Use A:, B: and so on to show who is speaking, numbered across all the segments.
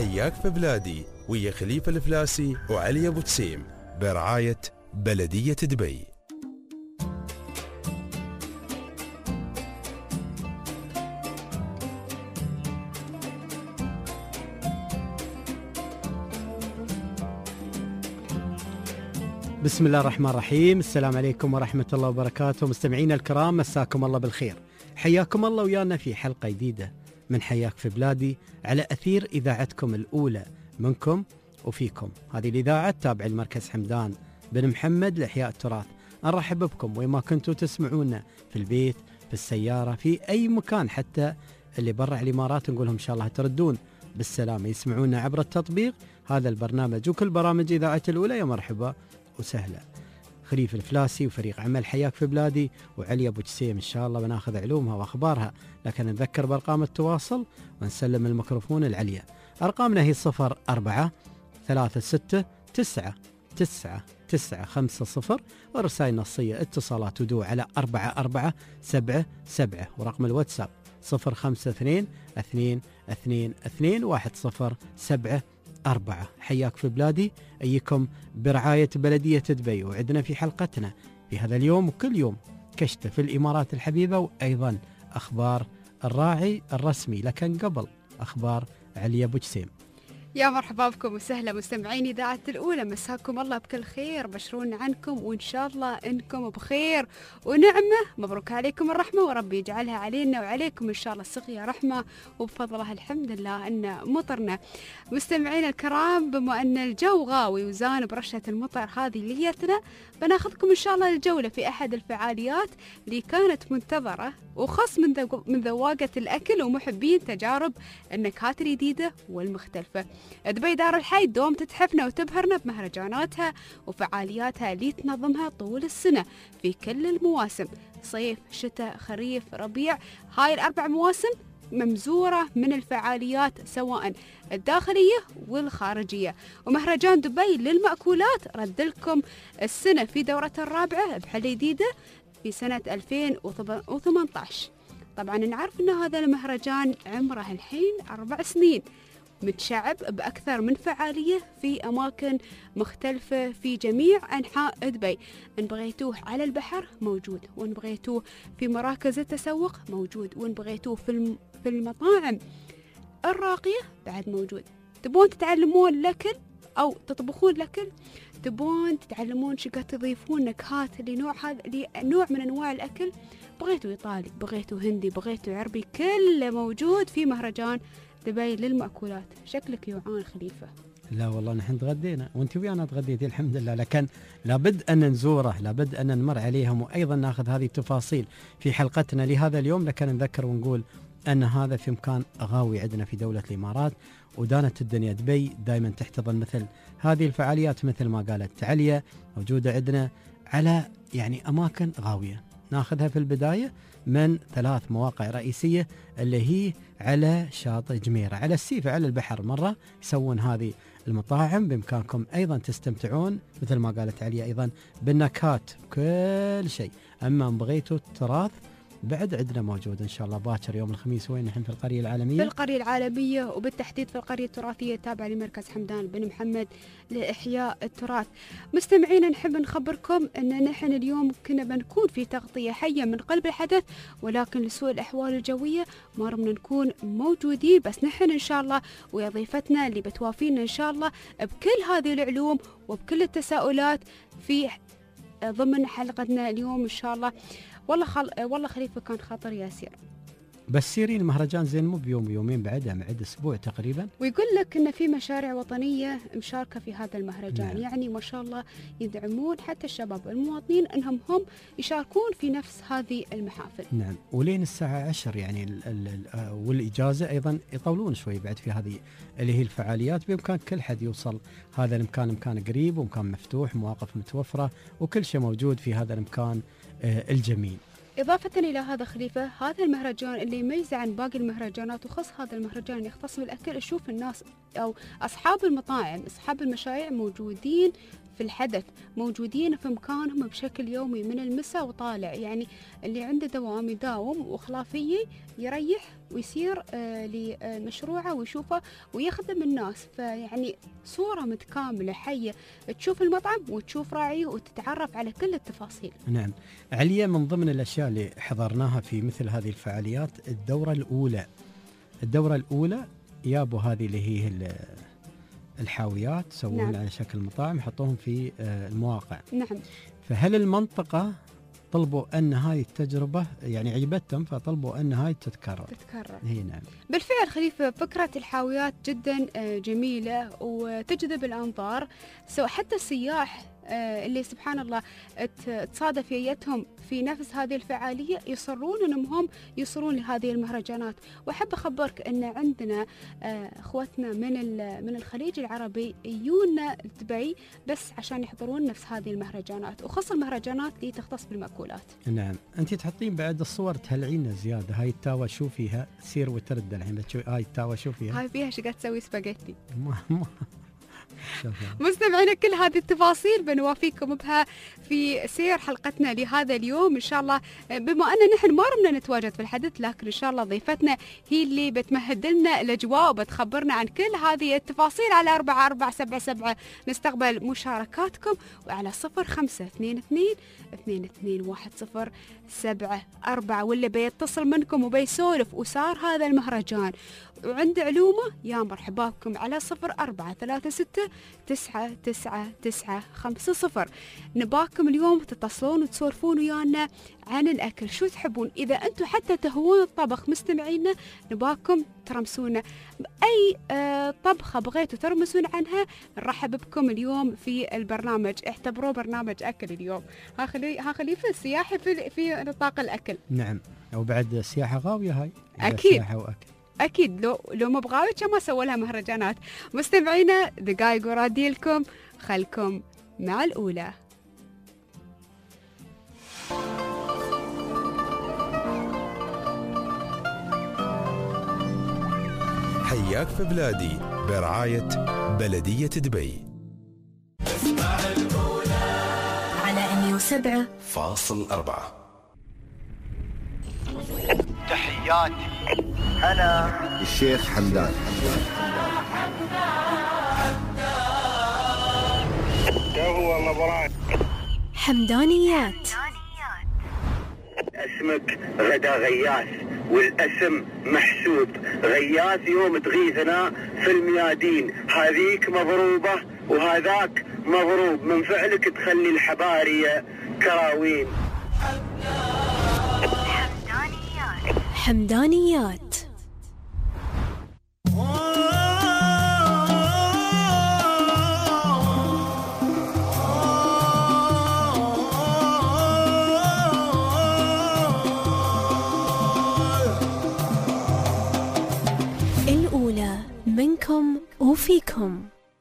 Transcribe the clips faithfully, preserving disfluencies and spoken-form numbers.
A: حياك في بلادي ويا خليفة الفلاسي وعلي أبو تسيم برعاية بلدية دبي.
B: بسم الله الرحمن الرحيم. السلام عليكم ورحمة الله وبركاته. مستمعينا الكرام، مساكم الله بالخير. حياكم الله ويانا في حلقة جديدة من حياك في بلادي على أثير إذاعتكم الأولى منكم وفيكم. هذه الإذاعة تابع المركز حمدان بن محمد لإحياء التراث. نرحب بكم وما كنتوا تسمعونا في البيت، في السيارة، في أي مكان، حتى اللي برا الإمارات نقول لهم إن شاء الله تردون بالسلامة، يسمعونا عبر التطبيق. هذا البرنامج وكل برامج إذاعة الأولى يا مرحبا وسهلا. خليفة الفلاسي وفريق عمل حياك في بلادي وعلي أبو تسيم إن شاء الله بناخذ علومها وأخبارها، لكن نذكر بأرقام التواصل ونسلم الميكروفون العليا. أرقامنا هي صفر أربعة ثلاثة ستة تسعة تسعة تسعة خمسة صفر، ورسائل نصية اتصالات ودو على أربعة أربعة سبعة سبعة، ورقم الواتساب صفر خمسة اثنين اثنين اثنين اثنين واحد صفر سبعة أربعة. حياك في بلادي أيكم برعاية بلدية دبي. وعدنا في حلقتنا في هذا اليوم وكل يوم كشته في الإمارات الحبيبة، وأيضا أخبار الراعي الرسمي، لكن قبل أخبار علي أبو جسيم.
C: يا مرحبا بكم وسهلا مستمعين إذاعة الأولى، مساكم الله بكل خير، بشرون عنكم وإن شاء الله إنكم بخير ونعمة. مبروك عليكم الرحمة وربي يجعلها علينا وعليكم إن شاء الله سقيا رحمة وبفضلها الحمد لله أن مطرنا. مستمعين الكرام، بما أن الجو غاوي وزان برشة المطر هذه ليتنا، بناخذكم إن شاء الله الجولة في أحد الفعاليات اللي كانت منتظرة، وخاص من من ذواقة الأكل ومحبين تجارب النكهات الجديدة والمختلفة. دبي دار الحي دوم تتحفنا وتبهرنا بمهرجاناتها وفعالياتها اللي تنظمها طول السنة في كل المواسم، صيف شتاء خريف ربيع. هاي الأربع مواسم ممزورة من الفعاليات سواء الداخلية والخارجية. ومهرجان دبي للمأكولات رد لكم السنة في دورة الرابعة بحلة جديدة في سنة ألفين وثمانية عشر. طبعا نعرف أن هذا المهرجان عمره الحين أربع سنين، متشعب بأكثر من فعالية في أماكن مختلفة في جميع أنحاء دبي. إن بغيتوه على البحر موجود، وإن بغيتوه في مراكز التسوق موجود، وإن بغيتوه في في المطاعم الراقية بعد موجود. تبون تتعلمون الأكل أو تطبخون الأكل، تبون تتعلمون شو قد تضيفون نكهات لنوع هذا لنوع من أنواع الأكل، بغيتوا إيطالي بغيتوا هندي بغيتوا عربي، كله موجود في مهرجان دبي للمأكولات. شكلك يوعان خليفة.
B: لا والله نحن تغدينا وانت ويانا تغديتي الحمد لله، لكن لابد أن نزوره، لابد أن نمر عليهم، وأيضا ناخذ هذه التفاصيل في حلقتنا لهذا اليوم. لكن نذكر ونقول أن هذا في مكان غاوي عندنا في دولة الإمارات، ودانت الدنيا دبي دائما تحتضن مثل هذه الفعاليات، مثل ما قالت عليا موجودة عندنا على يعني أماكن غاوية. ناخذها في البداية من ثلاث مواقع رئيسية اللي هي على شاطئ جميرة، على السيفة، على البحر مرة يسوون هذه المطاعم. بإمكانكم أيضا تستمتعون مثل ما قالت عليا أيضا بالنكهات كل شيء. أما إن بغيتوا التراث بعد عندنا موجود إن شاء الله باكر يوم الخميس. وين نحن؟ في القرية العالمية.
C: في القرية العالمية وبالتحديد في القرية التراثية التابعة لمركز حمدان بن محمد لإحياء التراث. مستمعينا، نحب نخبركم أن نحن اليوم كنا بنكون في تغطية حية من قلب الحدث، ولكن لسوء الأحوال الجوية ما رمنا نكون موجودين، بس نحن إن شاء الله ويا ضيفتنا اللي بتوافينا إن شاء الله بكل هذه العلوم وبكل التساؤلات في ضمن حلقتنا اليوم إن شاء الله. والله خل... والله خليفة كان خاطر ياسر،
B: بس سيرين المهرجان زين مو بيوم يومين بعدها، معد اسبوع تقريبا.
C: ويقول لك ان في مشاريع وطنيه مشاركه في هذا المهرجان. نعم. يعني ما شاء الله يدعمون حتى الشباب المواطنين انهم هم يشاركون في نفس هذه المحافل.
B: نعم، ولين الساعه عشرة يعني ال ال والاجازه ايضا يطولون شوي بعد في هذه اللي هي الفعاليات. بامكان كل حد يوصل هذا المكان، مكان قريب ومكان مفتوح، مواقف متوفره وكل شيء موجود في هذا المكان آه الجميل.
C: إضافة إلى هذا خليفة، هذا المهرجان اللي يميز عن باقي المهرجانات وخص هذا المهرجان يختص بالأكل، أشوف الناس أو أصحاب المطاعم أصحاب المشاريع موجودين في الحدث، موجودين في مكانهم بشكل يومي من المساء وطالع. يعني اللي عنده دوام يداوم وخلافيه يريح ويصير آه لمشروعه ويشوفه ويخدم الناس. فيعني صورة متكاملة حية، تشوف المطعم وتشوف راعيه وتتعرف على كل التفاصيل.
B: نعم. عليا من ضمن الأشياء اللي حضرناها في مثل هذه الفعاليات الدورة الأولى الدورة الأولى يابوا هذه اللي هي الحاويات، سووهم نعم. على شكل مطاعم، يحطوهم في المواقع.
C: نعم.
B: فهل المنطقة طلبوا أن هاي التجربة يعني عجبتهم فطلبوا أن هاي تتكرر
C: تتكرر
B: هي نعم.
C: بالفعل خليفة، فكرة الحاويات جدا جميلة وتجذب الأنظار، سواء حتى السياح اللي سبحان الله تصادف يتهم في نفس هذه الفعالية يصرون أنهم هم يصرون لهذه المهرجانات. وأحب أخبرك أن عندنا أخوتنا من من الخليج العربي يجونا دبي بس عشان يحضرون نفس هذه المهرجانات، وخاصة المهرجانات اللي تختص بالمأكولات.
B: نعم. أنت تحطين بعد الصور تهلعينا زيادة. هاي التاوى شو فيها؟ سير وترد الحين بتشوفي هاي التاوى شو فيها؟
C: هاي فيها شقات تسوي سباجيتي.
B: شوفها.
C: مستمعينا كل هذه التفاصيل بنوافيكم بها في سير حلقتنا لهذا اليوم إن شاء الله، بما أن نحن ما رمنا نتواجد في الحدث، لكن إن شاء الله ضيفتنا هي اللي بتمهد لنا الأجواء وبتخبرنا عن كل هذه التفاصيل. على أربعة أربعة سبعة سبعة نستقبل مشاركاتكم، وعلى صفر خمسة اثنين اثنين اثنين اثنين واحد صفر سبعة أربعة، واللي بيتصل منكم وبيسولف وصار هذا المهرجان وعند علومه يا مرحبا بكم على صفر أربعة ثلاثة ستة تسعة تسعة تسعة خمسة صفر. نباكم اليوم تتصلون وتسولفون ويانا عن الأكل، شو تحبون؟ إذا أنتم حتى تهوون الطبخ مستمعينا نباكم ترمسونا أي آه طبخة بغيتوا ترمسون عنها، نرحب بكم اليوم في البرنامج. اعتبروه برنامج أكل اليوم. ها خلي ها خليفة السياحي في في نطاق الأكل.
B: نعم. وبعد سياحة غاوية هاي.
C: أكيد.
B: سياحة وأكل.
C: أكيد لو لو ما بغاوي كما سووا لها مهرجانات. مستمعينا دقايق وراديلكم، خلكم مع الأولى.
A: حياك في بلادي برعاية بلدية دبي.
D: اسمع الأولى على مية وسبعة
A: فاصل أربعة.
E: تحياتي أنا
F: الشيخ حمدان.
E: هو نبران
D: حمدانيات.
E: اسمك غدا غياث والاسم محسوب. غياث يوم تغيثنا في الميادين، هذيك مضروبة وهذاك مضروب، من فعلك تخلي الحبارية كراوين.
D: حمدانيات. حمدانيات. الأولى منكم وفيكم.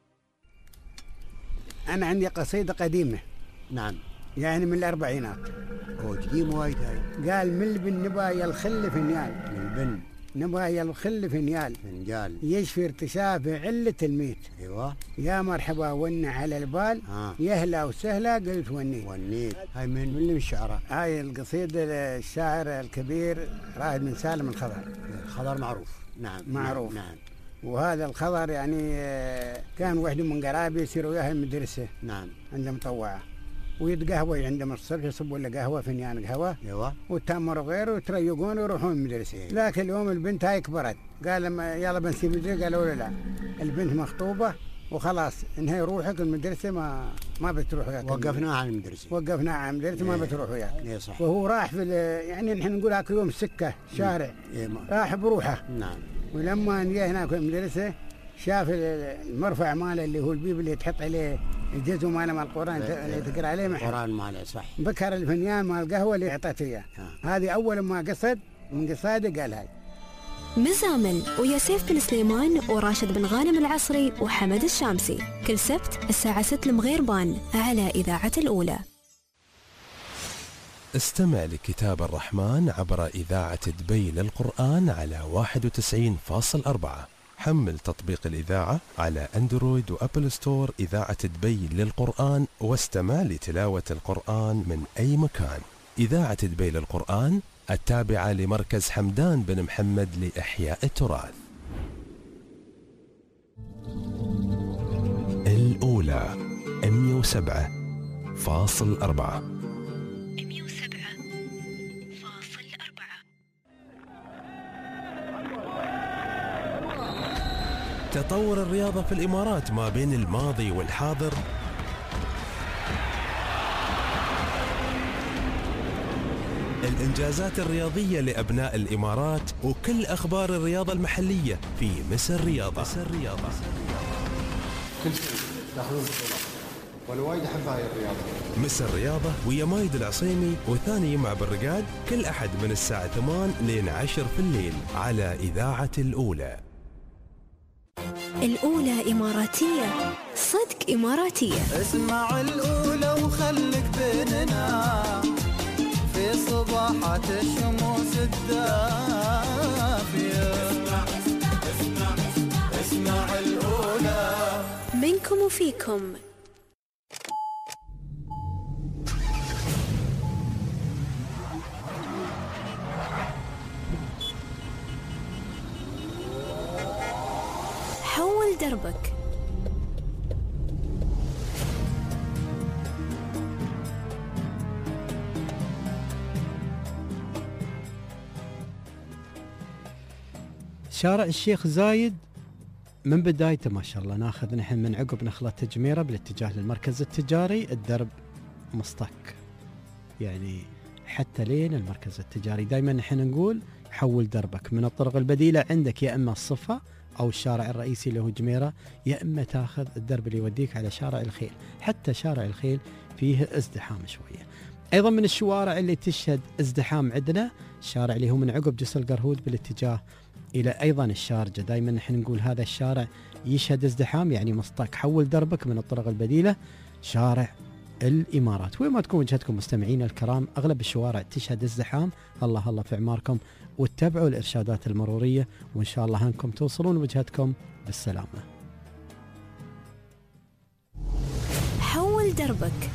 G: أنا عندي قصيدة قديمة.
F: نعم.
G: يعني من الأربعينات.
F: أو تقيم وايد هاي.
G: قال من البن نبا الخل في نيال.
F: من البن
G: نبا الخل في نيال.
F: من جال.
G: يشفي ارتشاف علة الميت.
F: أيوة.
G: يا مرحبا ون على البال.
F: آه.
G: يهلا وسهلا قلت ونيت.
F: ونيت. هاي من من اللي من الشعراء.
G: هاي القصيدة الشاعر الكبير رائد بن سالم الخضر.
F: الخضر معروف. نعم.
G: معروف.
F: نعم.
G: وهذا الخضر يعني كان وحده من قرابي يصير وياها المدرسة.
F: نعم.
G: عنده مطوعة ويتقهوى عندما الصبح يصبوا له قهوة فنيان قهوة.
F: ايوه.
G: وتمروا غيره وتريقون ويروحون المدرسة. لكن اليوم البنت هاي كبرت، قال لما يلا بنسيب المدرسة، قالوا له لا البنت مخطوبة وخلاص انهي روحك المدرسة، ما ما بتروح وياك.
F: وقفناها عن المدرسة.
G: وقفناها عن المدرسة. ما بتروح وياك.
F: ايه صح.
G: وهو راح في يعني نحن نقول هاك يوم سكة شارع.
F: إيه
G: راح بروحه.
F: نعم.
G: ولما جاء هناك في المدرسة شاف المرفع ماله اللي هو البيب اللي تحط عليه الجزء ماله مال القرآن اللي تقرأ عليه محل.
F: القرآن ماله صح.
G: بكر الفنيان مال القهوة اللي اعطته اياه. هذه أول ما قصد من قصاده قال هاي.
D: مزامل ويا سيف بن سليمان وراشد بن غانم العصري وحمد الشامسي، كل سبت الساعة ستة المغيربان على إذاعة الأولى.
A: استمع لكتاب الرحمن عبر إذاعة دبي للقرآن على واحد وتسعين فاصل أربعة. حمل تطبيق الإذاعة على أندرويد وأبل ستور إذاعة دبي للقرآن، واستمع لتلاوة القرآن من أي مكان. إذاعة دبي للقرآن التابعة لمركز حمدان بن محمد لإحياء التراث. الأولى مئة وسبعة فاصل أربعة.
D: مئة وسبعة فاصل أربعة.
A: تطور الرياضة في الإمارات ما بين الماضي والحاضر الإنجازات الرياضية لأبناء الإمارات وكل أخبار الرياضة المحلية في مصر رياضة. مصر رياضة.
H: كل شيء تاخذون بطولات وانا وايد احب هاي الرياضة.
A: مصر رياضة ويا مايد العصيمي وثاني يمع بالرقاد كل أحد من الساعة ثمان لين عشر في الليل على إذاعة الأولى.
D: الأولى إماراتية، صدق إماراتية.
I: اسمع الأولى وخلك بيننا في صباحات الشموس الدافية. اسمع اسمع اسمع الأولى
D: منكم وفيكم. حول دربك.
B: شارع الشيخ زايد من بدايته ما شاء الله ناخذ نحن من عقب نخلة تجميرة بالاتجاه للمركز التجاري، الدرب مصطك يعني حتى لين المركز التجاري. دائما نحن نقول حول دربك. من الطرق البديلة عندك يا اما الصفة او الشارع الرئيسي اللي هو جميرة، يا اما تاخذ الدرب اللي يوديك على شارع الخيل. حتى شارع الخيل فيه ازدحام شوية. ايضا من الشوارع اللي تشهد ازدحام عندنا الشارع اللي هو من عقب جسر القرهود بالاتجاه الى ايضا الشارجة. دائما نحن نقول هذا الشارع يشهد ازدحام يعني مصطك. حول دربك من الطرق البديلة شارع الامارات. وين ما تكون وجهتكم مستمعينا الكرام اغلب الشوارع تشهد ازدحام. الله الله في اعماركم واتبعوا الارشادات المرورية وان شاء الله انكم توصلون وجهتكم بالسلامة.
D: حول دربك.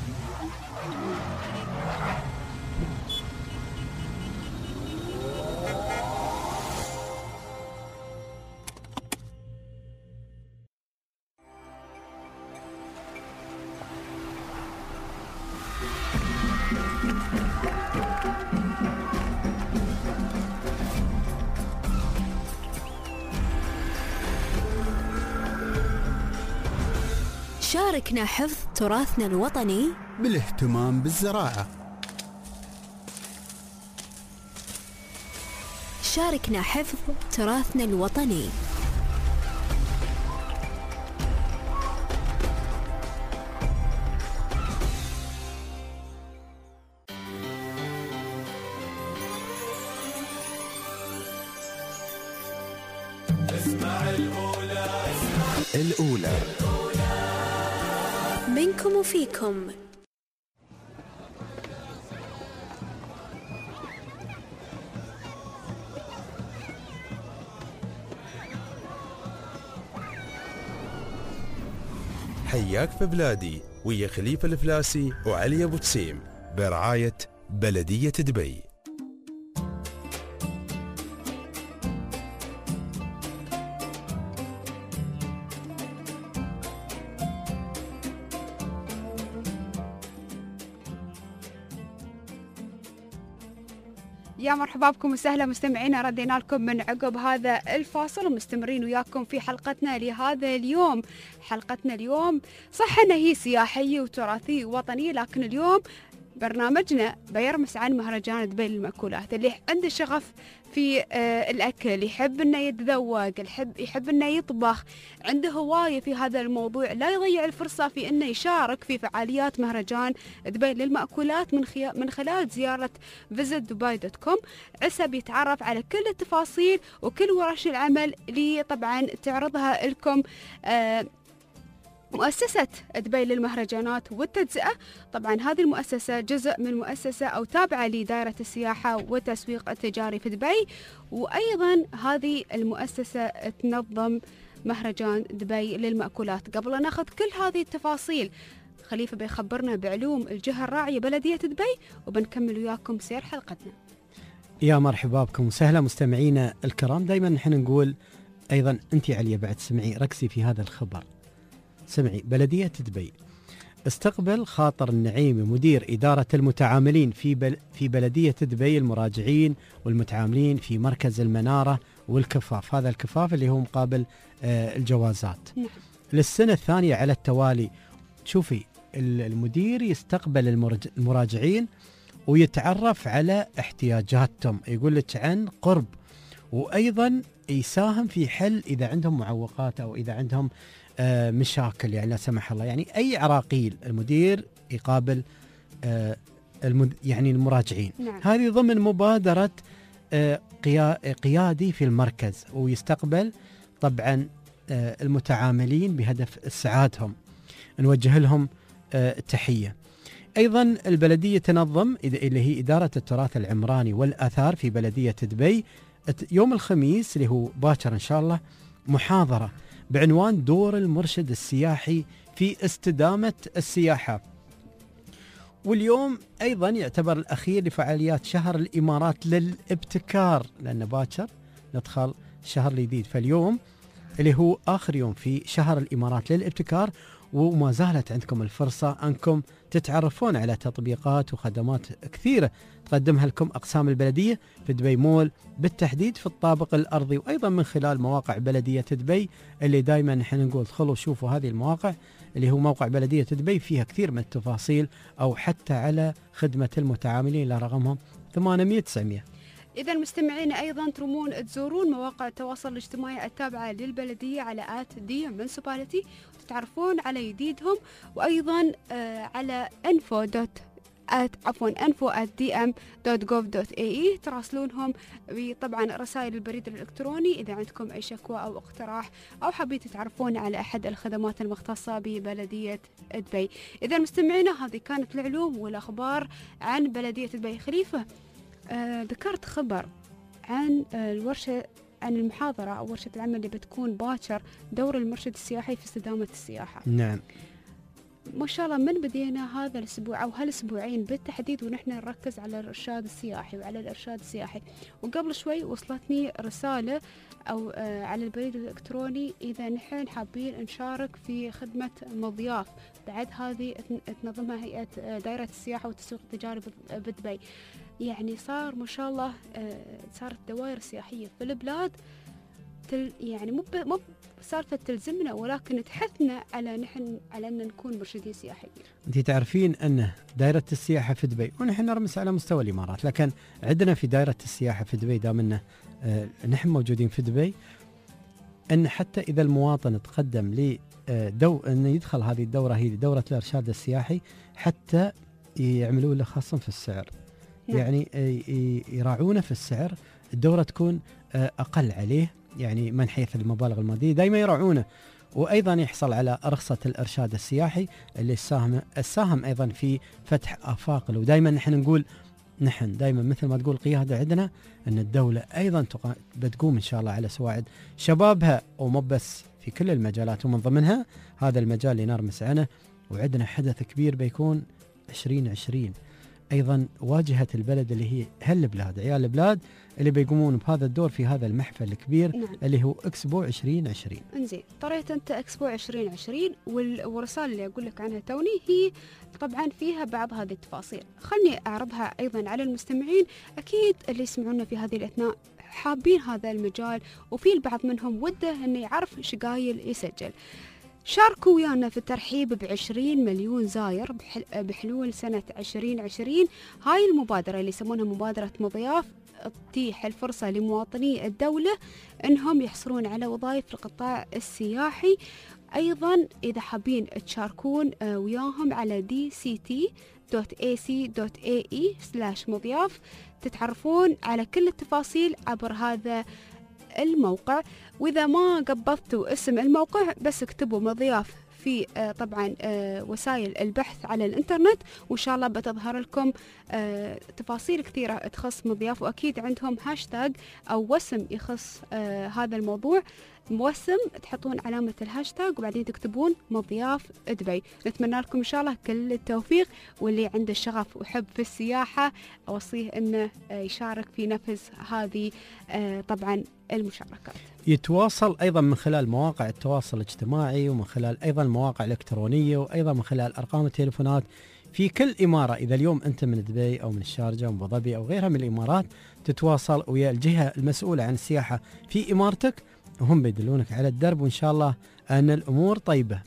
D: شاركنا حفظ تراثنا الوطني
I: بالاهتمام بالزراعة.
D: شاركنا حفظ تراثنا الوطني.
I: اسمع الأولى.
A: الأولى
D: منكم وفيكم.
A: حياك في بلادي ويا خليفة الفلاسي وعلي أبو تسيم برعاية بلدية دبي.
C: يا مرحبا بكم وسهلا مستمعينا، ردينا لكم من عقب هذا الفاصل ومستمرين وياكم في حلقتنا لهذا اليوم. حلقتنا اليوم صح انها هي سياحية وتراثية ووطنية، لكن اليوم برنامجنا بيرمس عن مهرجان دبي للمأكولات. اللي عنده شغف في آه الأكل، يحب إنه يتذوق، يحب يحب إنه يطبخ، عنده هواية في هذا الموضوع، لا يضيع الفرصة في إنه يشارك في فعاليات مهرجان دبي للمأكولات من خي... من خلال زيارة فيزيت دبي دوت كوم. عسى بيتعرف على كل التفاصيل وكل ورش العمل اللي طبعا تعرضها لكم آه مؤسسة دبي للمهرجانات والتجزئة. طبعا هذه المؤسسة جزء من مؤسسة أو تابعة لدائرة السياحة والتسويق التجاري في دبي، وأيضا هذه المؤسسة تنظم مهرجان دبي للمأكولات. قبل أن ناخذ كل هذه التفاصيل خليفة بيخبرنا بعلوم الجهة الراعية بلدية دبي، وبنكمل وياكم سير حلقتنا.
B: يا مرحبا بكم وسهلا مستمعينا الكرام. دائما نحن نقول أيضا أنت عليا بعد سمعي ركزي في هذا الخبر. سمعي بلدية دبي استقبل خاطر النعيمي مدير إدارة المتعاملين في بل في بلدية دبي المراجعين والمتعاملين في مركز المنارة والكفاف. هذا الكفاف اللي هو مقابل آه الجوازات
C: نعم.
B: للسنة الثانية على التوالي. شوفي المدير يستقبل المراجعين ويتعرف على احتياجاتهم، يقول لك عن قرب، وأيضا يساهم في حل إذا عندهم معوقات أو إذا عندهم آه مشاكل، يعني لا سمح الله، يعني أي عراقيل المدير يقابل آه المد يعني المراجعين.
C: نعم.
B: هذه ضمن مبادرة آه قيا قيادي في المركز، ويستقبل طبعا آه المتعاملين بهدف إسعادهم، نوجه لهم آه تحية. أيضا البلدية تنظم اللي هي إدارة التراث العمراني والآثار في بلدية دبي يوم الخميس اللي هو باكر إن شاء الله محاضرة بعنوان دور المرشد السياحي في استدامة السياحة. واليوم أيضا يعتبر الأخير لفعاليات شهر الإمارات للابتكار، لأن باكر ندخل شهر جديد، فاليوم اللي هو آخر يوم في شهر الإمارات للابتكار، وما زالت عندكم الفرصة أنكم تتعرفون على تطبيقات وخدمات كثيرة تقدمها لكم أقسام البلدية في دبي مول بالتحديد في الطابق الأرضي، وأيضا من خلال مواقع بلدية دبي اللي دائما نحن نقول ادخلوا شوفوا هذه المواقع اللي هو موقع بلدية دبي، فيها كثير من التفاصيل، أو حتى على خدمة المتعاملين على رقمهم ثمانمئة تسعمئة.
C: إذا مستمعين أيضا ترمون تزورون مواقع التواصل الاجتماعي التابعة للبلدية على آت دي منسوباليتي وتتعرفون على جديدهم، وأيضا آه على info دوت عفوا info at dm دوت gov دوت ae تراسلونهم طبعا رسائل البريد الإلكتروني إذا عندكم أي شكوى أو اقتراح أو حابين تتعرفون على أحد الخدمات المختصة ببلدية دبي. إذا مستمعينا هذه كانت العلوم والأخبار عن بلدية دبي. خليفة، آه ذكرت خبر عن آه الورشة عن المحاضرة أو ورشة العمل اللي بتكون باكر دور المرشد السياحي في استدامة السياحة.
B: نعم
C: ما شاء الله من بدينا هذا الأسبوع أو هالأسبوعين بالتحديد ونحن نركز على الإرشاد السياحي وعلى الإرشاد السياحي. وقبل شوي وصلتني رسالة أو آه على البريد الإلكتروني إذا نحن حابين نشارك في خدمة مضياف، بعد هذه تنظمها هيئة دائرة السياحة والتسويق التجاري بدبي. يعني صار ما شاء الله آه صارت دوائر سياحية في البلاد تل يعني مو مو سالفة تلزمنا ولكن تحثنا على نحن على أن نكون مرشدين سياحيين.
B: أنت تعرفين أن دائرة السياحة في دبي، ونحن نرمس على مستوى الإمارات، لكن عندنا في دائرة السياحة في دبي دامنا آه نحن موجودين في دبي، أن حتى إذا المواطن تقدم لي آه دو أن يدخل هذه الدورة، هي دورة الإرشاد السياحي، حتى يعملوا له خصم في السعر. نعم. يعني يراعونه في السعر، الدورة تكون أقل عليه، يعني من حيث المبالغ المادية دائما يراعونه، وأيضا يحصل على رخصة الإرشاد السياحي اللي الساهم الساهم أيضا في فتح آفاق له. ودائما نحن نقول نحن دائما مثل ما تقول قيادة عندنا أن الدولة أيضا بتقوم إن شاء الله على سواعد شبابها، ومو بس في كل المجالات، ومن ضمنها هذا المجال اللي نرمس عنه. وعندنا حدث كبير بيكون عشرين عشرين أيضا واجهة البلد اللي هي هالبلاد، عيال البلاد اللي بيقومون بهذا الدور في هذا المحفل الكبير. نعم. اللي هو اكسبو عشرين عشرين.
C: انزين، طريت انت اكسبو عشرين عشرين والرسالة اللي اقول لك عنها توني هي طبعا فيها بعض هذه التفاصيل، خلني اعرضها ايضا على المستمعين. اكيد اللي يسمعونا في هذه الاثناء حابين هذا المجال، وفي البعض منهم وده انه يعرف شقايل يسجل. شاركوا ويانا في الترحيب بعشرين مليون زاير بحلول سنة عشرين عشرين. هاي المبادرة اللي يسمونها مبادرة مضياف تتيح الفرصة لمواطني الدولة أنهم يحصلون على وظائف في القطاع السياحي. أيضا إذا حابين تشاركون وياهم على دي سي تي دوت اي سي دوت اي اي سلاش مضياف تتعرفون على كل التفاصيل عبر هذا الموقع. وإذا ما قبضتوا اسم الموقع بس اكتبوا مضياف في آه طبعا آه وسائل البحث على الانترنت، وإن شاء الله بتظهر لكم آه تفاصيل كثيرة تخص مضياف، وأكيد عندهم هاشتاج أو وسم يخص آه هذا الموضوع. موسم تحطون علامة الهاشتاج وبعدين تكتبون مضياف دبي. نتمنى لكم إن شاء الله كل التوفيق، واللي عنده شغف وحب في السياحة أوصيه أنه يشارك في نفذ هذه طبعا المشاركات.
B: يتواصل أيضا من خلال مواقع التواصل الاجتماعي، ومن خلال أيضا مواقع الإلكترونية، وأيضا من خلال أرقام التليفونات في كل إمارة. إذا اليوم أنت من دبي أو من الشارجة أو من أبو ظبي أو غيرها من الإمارات، تتواصل ويا الجهة المسؤولة عن السياحة في إمارتك، وهم بيدلونك على الدرب، وإن شاء الله أن الأمور طيبة.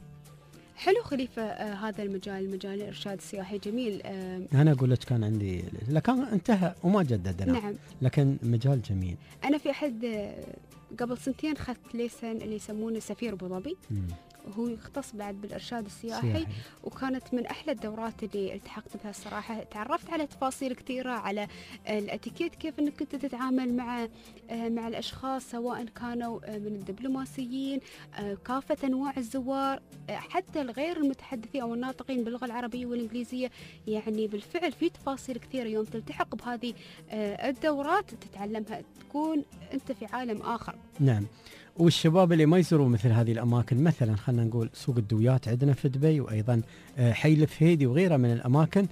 C: حلو خليفة. آه هذا المجال، مجال الإرشاد السياحي جميل. آه
B: أنا أقول لك كان عندي، لكن انتهى وما جددنا.
C: نعم.
B: لكن مجال جميل.
C: أنا في أحد آه قبل سنتين خذت ليسن اللي يسمونه سفير أبو ظبي، وهو يختص بعد بالإرشاد السياحي سياحي. وكانت من أحلى الدورات اللي التحقت بها الصراحة. تعرفت على تفاصيل كثيرة، على الاتيكيت، كيف أنك أنت تتعامل مع مع الأشخاص سواء كانوا من الدبلوماسيين، كافة أنواع الزوار، حتى الغير المتحدثين أو الناطقين باللغة العربية والإنجليزية. يعني بالفعل في تفاصيل كثيرة يوم تلتحق بهذه الدورات تتعلمها، تكون أنت في عالم آخر.
B: نعم. والشباب اللي ما يزوروا مثل هذه الأماكن، مثلا خلنا نقول سوق الدويات عندنا في دبي، وأيضا حي الفهيدي وغيرها من الأماكن،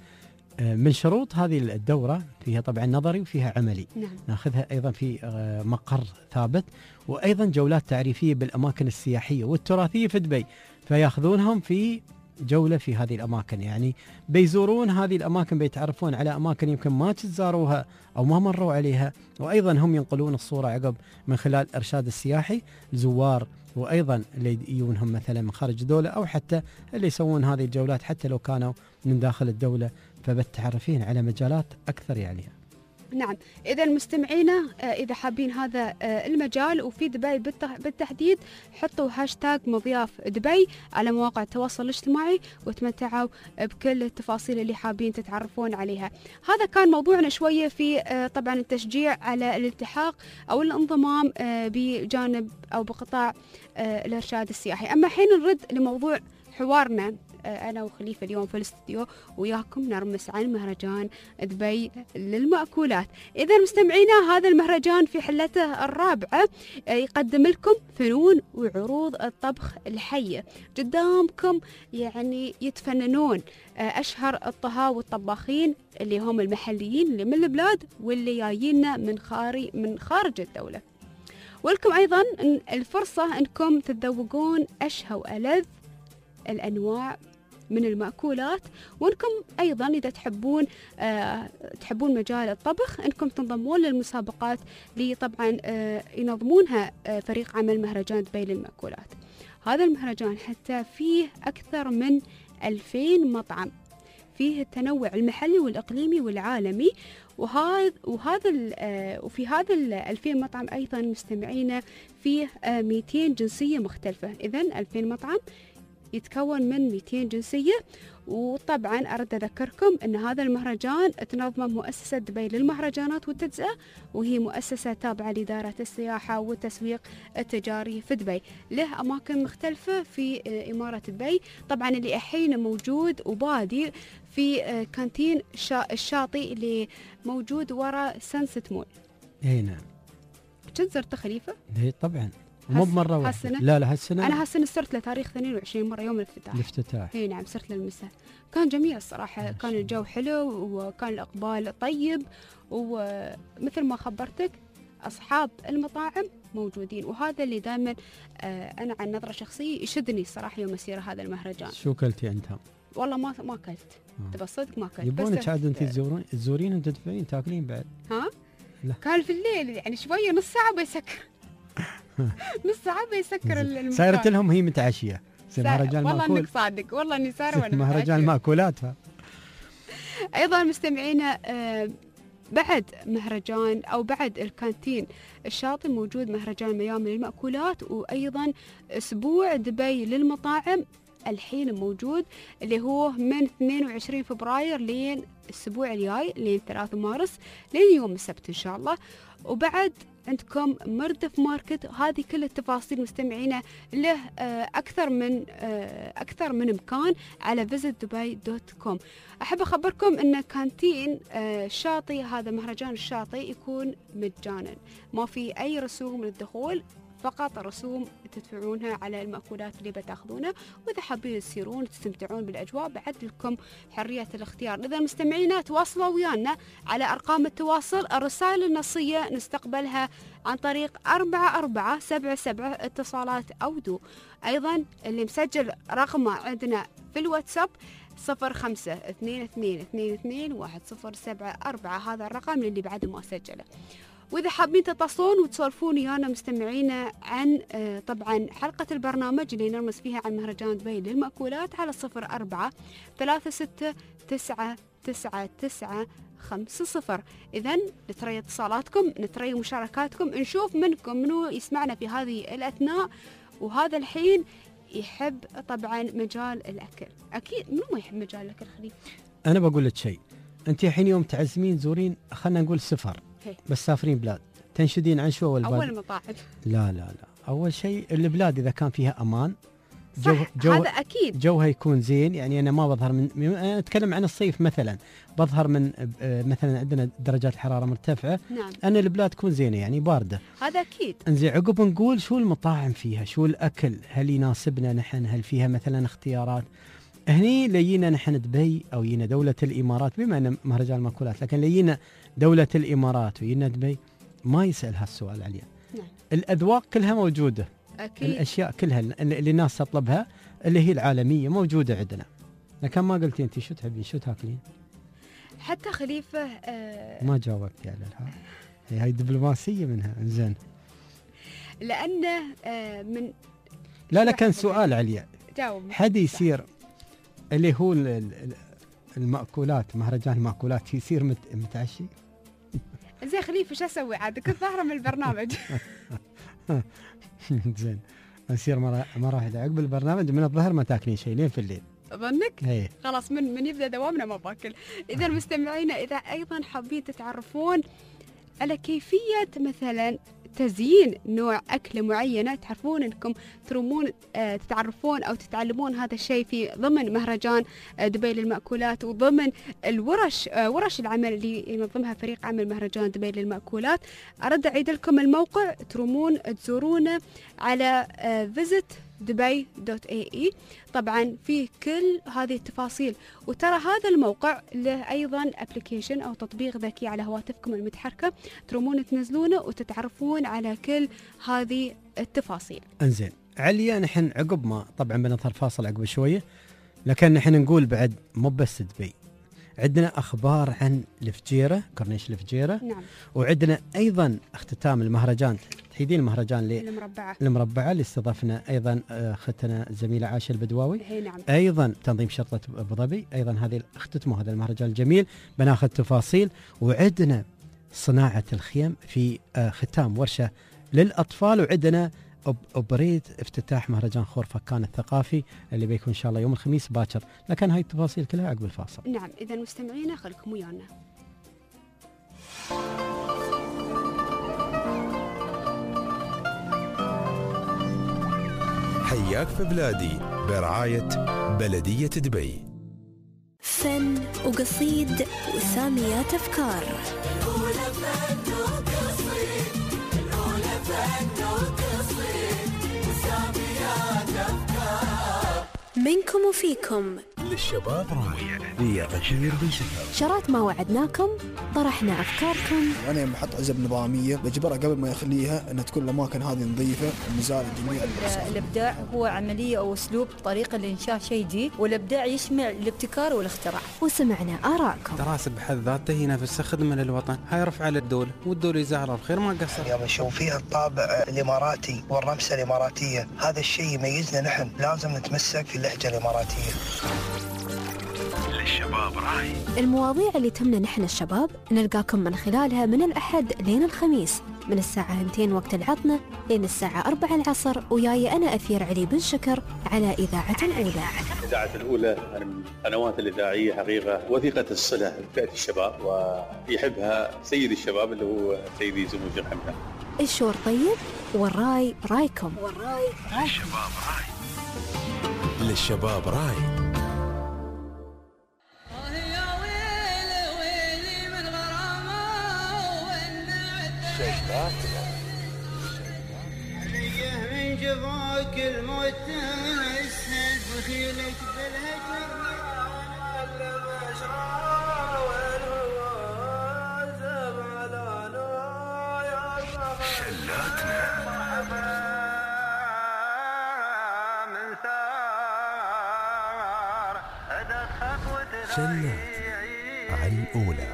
B: من شروط هذه الدورة فيها طبعا نظري وفيها عملي.
C: نعم.
B: ناخذها أيضا في مقر ثابت، وأيضا جولات تعريفية بالأماكن السياحية والتراثية في دبي، فياخذونهم في جولة في هذه الأماكن. يعني بيزورون هذه الأماكن، بيتعرفون على أماكن يمكن ما تزاروها أو ما مروا عليها، وأيضا هم ينقلون الصورة عقب من خلال الإرشاد السياحي لزوار، وأيضا اللي يجونهم مثلا من خارج الدولة، أو حتى اللي يسوون هذه الجولات حتى لو كانوا من داخل الدولة، فبتعرفين على مجالات أكثر يعني.
C: نعم. إذا مستمعينا إذا حابين هذا المجال وفي دبي بالتحديد، حطوا هاشتاج مضياف دبي على مواقع التواصل الاجتماعي وتمتعوا بكل التفاصيل اللي حابين تتعرفون عليها. هذا كان موضوعنا شوية في طبعا التشجيع على الالتحاق أو الانضمام بجانب أو بقطاع الإرشاد السياحي. أما حين نرد لموضوع حوارنا أنا وخليفة اليوم في الاستديو وياكم، نرمس عن مهرجان دبي للمأكولات. إذا مستمعينا هذا المهرجان في حلته الرابعة يقدم لكم فنون وعروض الطبخ الحية قدامكم، يعني يتفننون أشهر الطهاة والطباخين اللي هم المحليين اللي من البلاد واللي جايين من خارج من خارج الدولة. ولكم أيضا الفرصة أنكم تتذوقون أشهى وألذ الأنواع من المأكولات، وانكم ايضا اذا تحبون آه تحبون مجال الطبخ انكم تنضمون للمسابقات اللي طبعا آه ينظمونها آه فريق عمل مهرجان دبي للمأكولات. هذا المهرجان حتى فيه اكثر من ألفين مطعم، فيه التنوع المحلي والاقليمي والعالمي، وهذا وهذا آه وفي هذا الألفين مطعم ايضا مستمعينا فيه آه مئتين جنسية مختلفة. اذا ألفين مطعم يتكون من مئتين جنسية. وطبعا أرد أذكركم أن هذا المهرجان تنظمه مؤسسة دبي للمهرجانات والتجزئة، وهي مؤسسة تابعة لإدارة السياحة والتسويق التجاري في دبي، له أماكن مختلفة في إمارة دبي. طبعا اللي الحين موجود وبادي في كانتين الشاطئ اللي موجود وراء سانست مول.
B: اي نعم.
C: كنت زرت خليفة؟
B: اي طبعا، مو بمرة واحدة. لا لا هالسنة
C: أنا هالسنة صرت لتاريخ اثنين وعشرين مرة يوم الافتتاح.
B: الافتتاح.
C: اي نعم صرت للمساء، كان جميل الصراحة، كان الجو حلو وكان الإقبال طيب، ومثل ما خبرتك أصحاب المطاعم موجودين، وهذا اللي دائما آه أنا عن نظرة شخصية يشدني الصراحة يوم أسير هذا المهرجان.
B: شو كلتي أنت؟
C: والله ما ما أكلت، تبى صدق ما أكلت.
B: يبونك عاد أنت تزورين تزورين أنت تدفعين تاكلين بعد؟
C: ها؟
B: لا.
C: كان في الليل يعني شوية نص ساعة بيسكر نص ساعة بيسكر المكان.
B: صارت لهم هي متعشية.
C: مهرجان والله مأكول. انك صادق، والله اني صار وانا
B: مهرجان مأكولات.
C: ايضا مستمعينا آه بعد مهرجان او بعد الكانتين الشاطئ موجود مهرجان ميامن للمأكولات، وايضا اسبوع دبي للمطاعم الحين موجود اللي هو من اثنين وعشرين فبراير لين الاسبوع الجاي لين ثلاثة مارس لين يوم السبت ان شاء الله. وبعد عندكم مردف ماركت، هذه كل التفاصيل مستمعينا له أكثر من أكثر من مكان على فيزيت دبي دوت كوم. أحب أخبركم أن كانتين الشاطئ هذا مهرجان الشاطئ يكون مجانا، ما في أي رسوم للدخول، فقط رسوم تدفعونها على المأكولات اللي بتاخذونها، وإذا حابين تسيرون تستمتعون بالأجواء بعد لكم حرية الاختيار. إذا مستمعينا تواصلوا ويانا على أرقام التواصل، الرسائل النصية نستقبلها عن طريق أربعة أربعة سبعة سبعة اتصالات أودو. أيضا اللي مسجل رقمه عندنا في الواتساب صفر خمسة اثنين اثنين اثنين اثنين واحد صفر سبعة أربعة، هذا الرقم اللي بعد ما سجله. وإذا حابين تتصلون وتسولفون ويانا مستمعينا عن طبعا حلقة البرنامج اللي نرمز فيها عن مهرجان دبي للمأكولات على صفر أربعة ثلاثة ستة تسعة تسعة تسعة خمسة صفر. إذن نتري اتصالاتكم، نتري مشاركاتكم، نشوف منكم منو يسمعنا في هذه الأثناء وهذا الحين يحب طبعا مجال الأكل. أكيد منو ما يحب مجال الأكل خليل؟
B: أنا بقول لك شيء، أنت الحين يوم تعزمين زورين خلنا نقول سفر
C: هي.
B: بس سافرين بلاد، تنشدين عن شو أول بلاد؟
C: أول مطاعم.
B: لا لا لا، أول شيء البلاد إذا كان فيها أمان جو جو
C: هذا أكيد
B: جوها يكون زين. يعني أنا ما بظهر من, من أنا أتكلم عن الصيف مثلا، بظهر من مثلا عندنا درجات الحرارة مرتفعة.
C: نعم.
B: أن البلاد تكون زينة يعني باردة،
C: هذا أكيد.
B: انزين عقب نقول شو المطاعم فيها، شو الأكل، هل يناسبنا نحن، هل فيها مثلا اختيارات. هني لينا نحن دبي أو ينا دولة الإمارات، بما أن مهرجان المأكولات، لكن لينا دولة الإمارات وينا دبي ما يسأل هالسؤال عليها.
C: نعم.
B: الأذواق كلها موجودة.
C: أكيد.
B: الأشياء كلها اللي الناس تطلبها اللي هي العالمية موجودة عندنا. لكن ما قلتي أنت شو تحبين شو تاكلين؟
C: حتى خليفة آه
B: ما جاوبتي على الها، هي هاي دبلوماسية منها. إنزين
C: لأنه آه من
B: لا لا كان سؤال عليا،
C: جاوب.
B: حد يصير اللي هو المأكولات، مهرجان المأكولات يصير مت متعشي؟
C: زين خليفة شو أسوي عاد؟ كنت ظاهرة من البرنامج.
B: زين نصير مرة مرة واحدة عقب البرنامج من الظهر ما تاكلين شيء لين في الليل.
C: ظنك؟
B: هي.
C: خلاص من من يبدأ دوامنا ما باكل. إذا مستمعينا إذا أيضا حابين تتعرفون على كيفية مثلا تزيين نوع أكل معينة، تعرفون أنكم ترمون آه تتعرفون أو تتعلمون هذا الشيء في ضمن مهرجان آه دبي للمأكولات وضمن الورش آه ورش العمل اللي ينظمها فريق عمل مهرجان دبي للمأكولات. أرد أعيد لكم الموقع، ترومون تزورونه على آه فيزيت دبي دوت اي اي. طبعا في كل هذه التفاصيل، وترى هذا الموقع له ايضا ابلكيشن او تطبيق ذكي على هواتفكم المتحركه، ترومون تنزلونه وتتعرفون على كل هذه التفاصيل.
B: انزين عليا نحن عقب ما طبعا بنظهر فاصل عقب شويه، لكن نحن نقول بعد مو بس دبي، عندنا اخبار عن الفجيره، كورنيش الفجيره.
C: نعم.
B: وعندنا ايضا اختتام المهرجان، تحيدين المهرجان ل
C: المربعه
B: المربعه اللي استضفنا ايضا اختنا الزميله عائشه البدواوي.
C: هي نعم.
B: ايضا تنظيم شرطه ابو ظبي، ايضا هذه اختتموا هذا المهرجان الجميل، بناخذ تفاصيل. وعندنا صناعه الخيم في ختام ورشه للاطفال، وعندنا أوبريت افتتاح مهرجان خور فكان الثقافي اللي بيكون إن شاء الله يوم الخميس باكر، لكن هاي التفاصيل كلها عقب الفاصل.
C: نعم. إذا مستمعينا خلكم ويانا.
A: حياك في بلادي برعاية بلدية دبي.
D: فن وقصيد وساميات أفكار. منكم وفيكم
A: للشباب راية ذي غشير بن شهر.
D: شرات ما وعدناكم، طرحنا أفكاركم.
J: أنا يوم بحط عزب نظامية بجبرها قبل ما يخليها أن تكون الأماكن هذه نظيفة ومزالة جميع البصر.
K: الإبداع هو عملية أو أسلوب طريقة لإنشاء شيء جديد، والإبداع يشمل الابتكار والاختراع.
D: وسمعنا آراءكم.
L: دراسة بحد ذاته هي نفسها خدمة للوطن، هاي رفع على الدولة، والدولة يزعلها الخير ما قصر.
M: يوم نشوف فيها الطابع الإماراتي والرمسة الإماراتية، هذا الشيء يميزنا نحن، لازم نتمسك في اللهجة الإماراتية.
A: للشباب راي.
D: المواضيع اللي تهمنا نحن الشباب نلقاكم من خلالها من الأحد لين الخميس من الساعة اثنتين وقت العطنة لين الساعة أربعة العصر، وياي أنا أثير علي بن شكر على إذاعة الأولى.
N: إذاعة الأولى من القنوات الإذاعية حقيقة وثيقة الصلة بفئة الشباب، ويحبها سيد الشباب اللي هو سيدي سمو الشيخ حمدان.
D: الشور طيب والراي رايكم.
A: والراي للشباب راي. للشباب راي.
O: جفاك الموت تمسد بخيلك بالهجر
A: شلات على الأولى.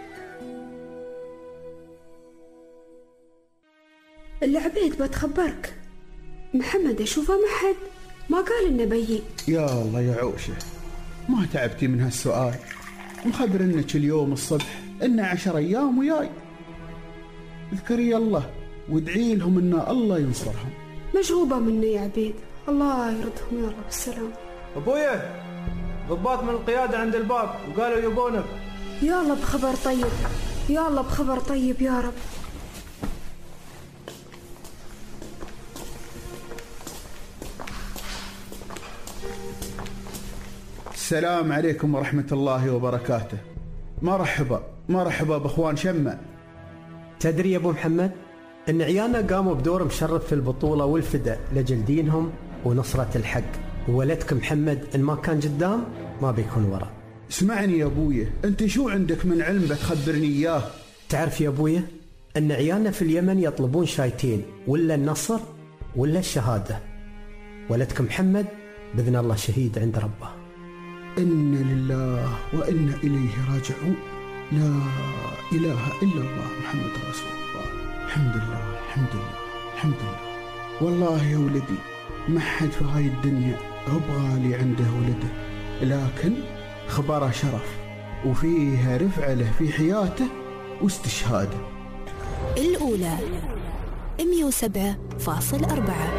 C: العبيد بتخبرك محمد أشوفه ما حد ما قال إنه بيي.
P: يا الله يا عوشة، ما تعبتي من هالسؤال؟ مخبرنك اليوم الصبح إنه عشر أيام وياي. اذكري الله وادعي لهم إن الله ينصرهم.
C: مشغوبة منه يا عبيد، الله يردهم يا رب بالسلام.
Q: أبويا ضباط من القيادة عند الباب وقالوا يبونك.
C: يا الله بخبر طيب، يا الله بخبر طيب يا رب.
P: السلام عليكم ورحمة الله وبركاته. مرحبا مرحبا بأخوان شمة.
B: تدري يا أبو محمد أن عيالنا قاموا بدور مشرف في البطولة والفداء لجل دينهم ونصرة الحق، وولدك محمد إن ما كان قدام ما بيكون ورا.
P: اسمعني يا أبويا، أنت شو عندك من علم بتخبرني إياه؟
B: تعرف يا أبويا أن عيالنا في اليمن يطلبون شايتين، ولا النصر ولا الشهادة. ولدك محمد بإذن الله شهيد عند ربه.
P: إنا لله وإنا إليه راجعون. لا إله إلا الله محمد رسول الله. الحمد لله الحمد لله الحمد لله. والله يا ولدي ما حد في هاي الدنيا أبغى لي عنده ولده، لكن خبره شرف وفيها رفعة له في حياته واستشهاده.
D: الأولى مئة وسبعة فاصل أربعة.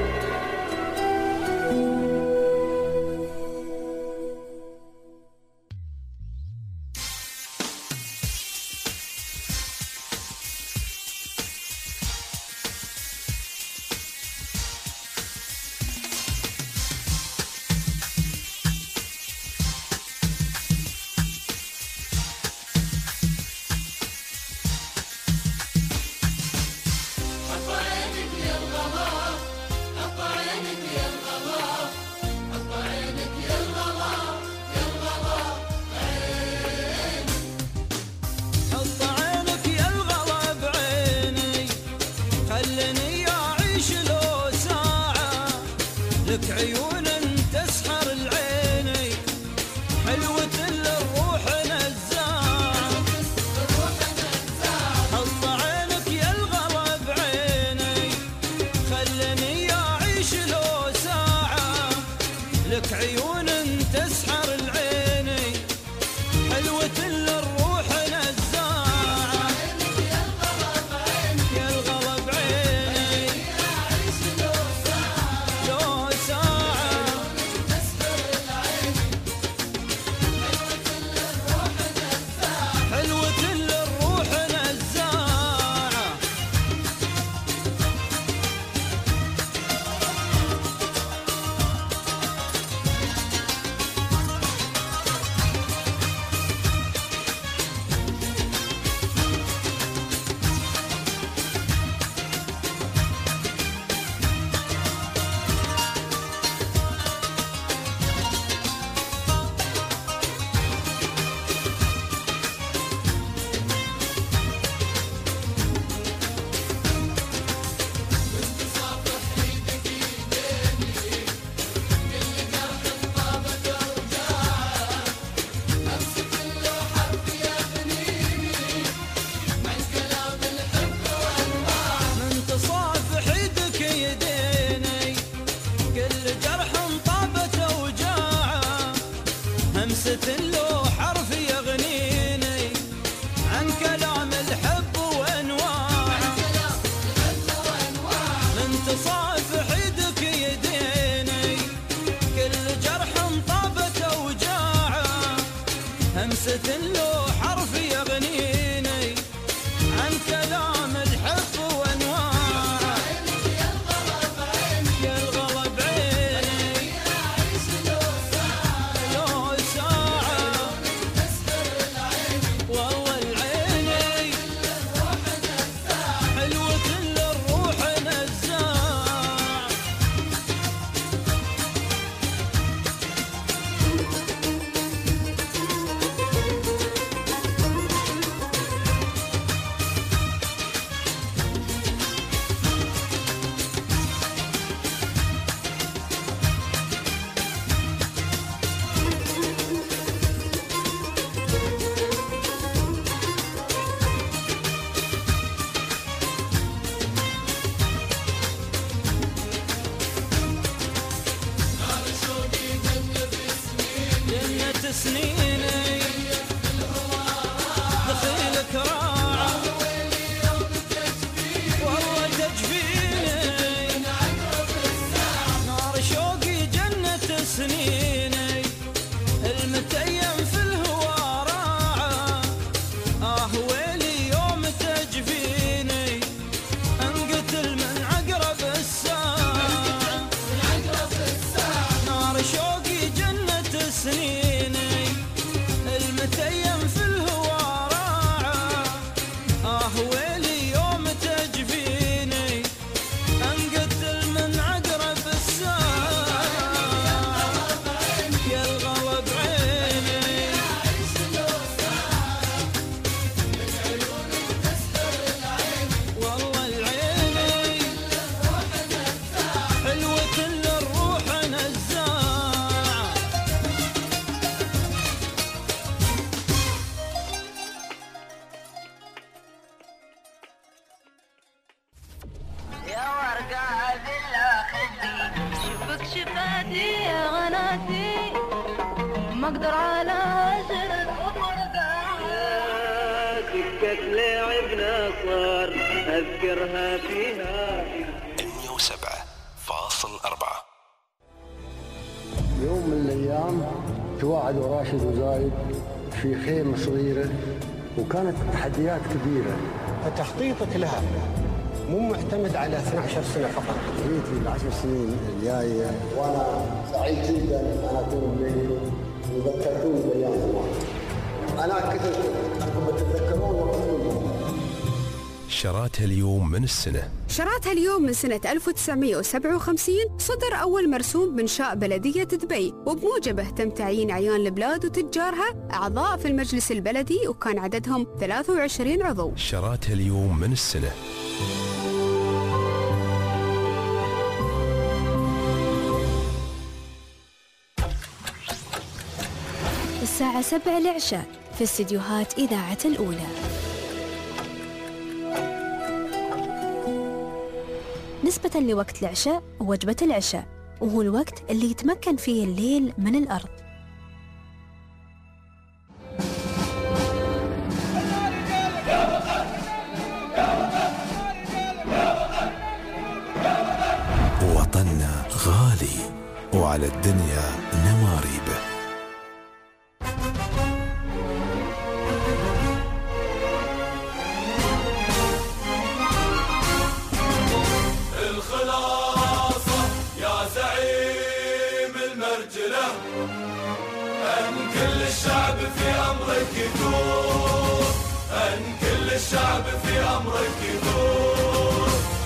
O: ضحكت لعبنا صار أذكرها فيها.
A: مية وسبعة فاصل أربعة.
R: يوم من الأيام تواعدوا راشد وزايد في خيمة صغيرة وكانت تحديات كبيرة. فتخطيطك لها مو معتمد على اثنتي عشرة سنة فقط. جيتي العشر سنين الجاية وأنا سعيد جدا أن أكون بينكم وذكرتوني بأيام زمان. أنا كنت أنكم تتذكرون وقتكم.
A: شراتها اليوم من السنة.
C: شراتها اليوم من سنة ألف وتسعمائة وسبعة وخمسين صدر أول مرسوم بإنشاء بلدية دبي، وبموجبه تم تعيين أعيان البلاد وتجارها أعضاء في المجلس البلدي، وكان عددهم ثلاثة وعشرين عضو.
A: شراتها اليوم من السنة.
D: الساعة سبعة العشاء في استديوهات إذاعة الأولى. نسبة لوقت العشاء ووجبة العشاء، وهو الوقت اللي يتمكن فيه الليل من الأرض.
A: وطننا غالي وعلى الدنيا نماريبه.
I: الشعب في أمرك يدور، أن كل الشعب في أمرك يدور.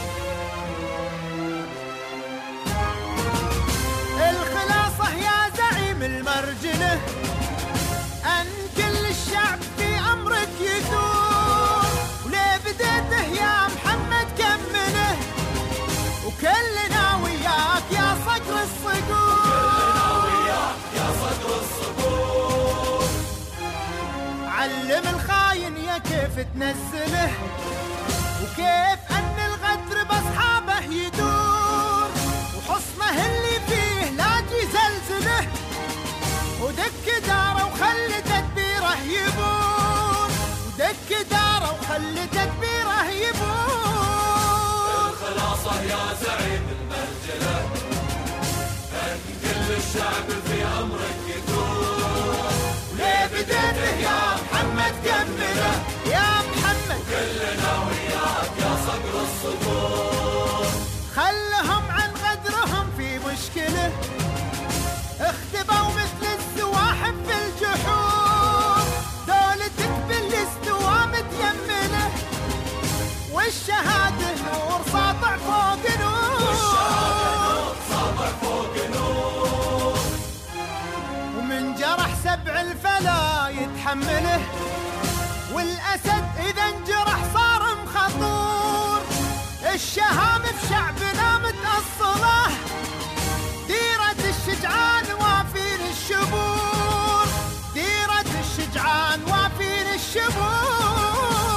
O: الخلاصة يا زعيم المرجلة، أن كل الشعب في أمرك يدور. وليه بديته يا محمد كمله، وكلنا وياك يا صقر الصقور.
I: كلنا وياك يا صقر الصقور.
O: علم الخاين يا كيف تنزله، وكيف أن الغدر بأصحابه يدور. وحصنه اللي فيه لاجي زلزله، ودك داره وخلي تدبيره يبور. ودك داره وخلي تدبيره يبور.
I: الخلاصة يا زعيم المرجلة، أن كل الشعب في أمرك يدور.
O: ليه بديته يا محمد كمله يا محمد،
I: كلنا وياك يا صقر الصقور.
O: خلهم عن غدرهم في مشكلة، اختبوا مثل الزواحف في الجحور. دولتك بالاستواء متيمنة، والشهادة نور ساطع فوق نور.
I: والشهادة نور ساطع فوق نور.
O: ومن جرح سبع الفلا يتحمله، والأسد إذا انجرح صار مخطور. الشهام في شعبنا متأصلة، ديرة الشجعان وافين الشبور. ديرة الشجعان وافين الشبور.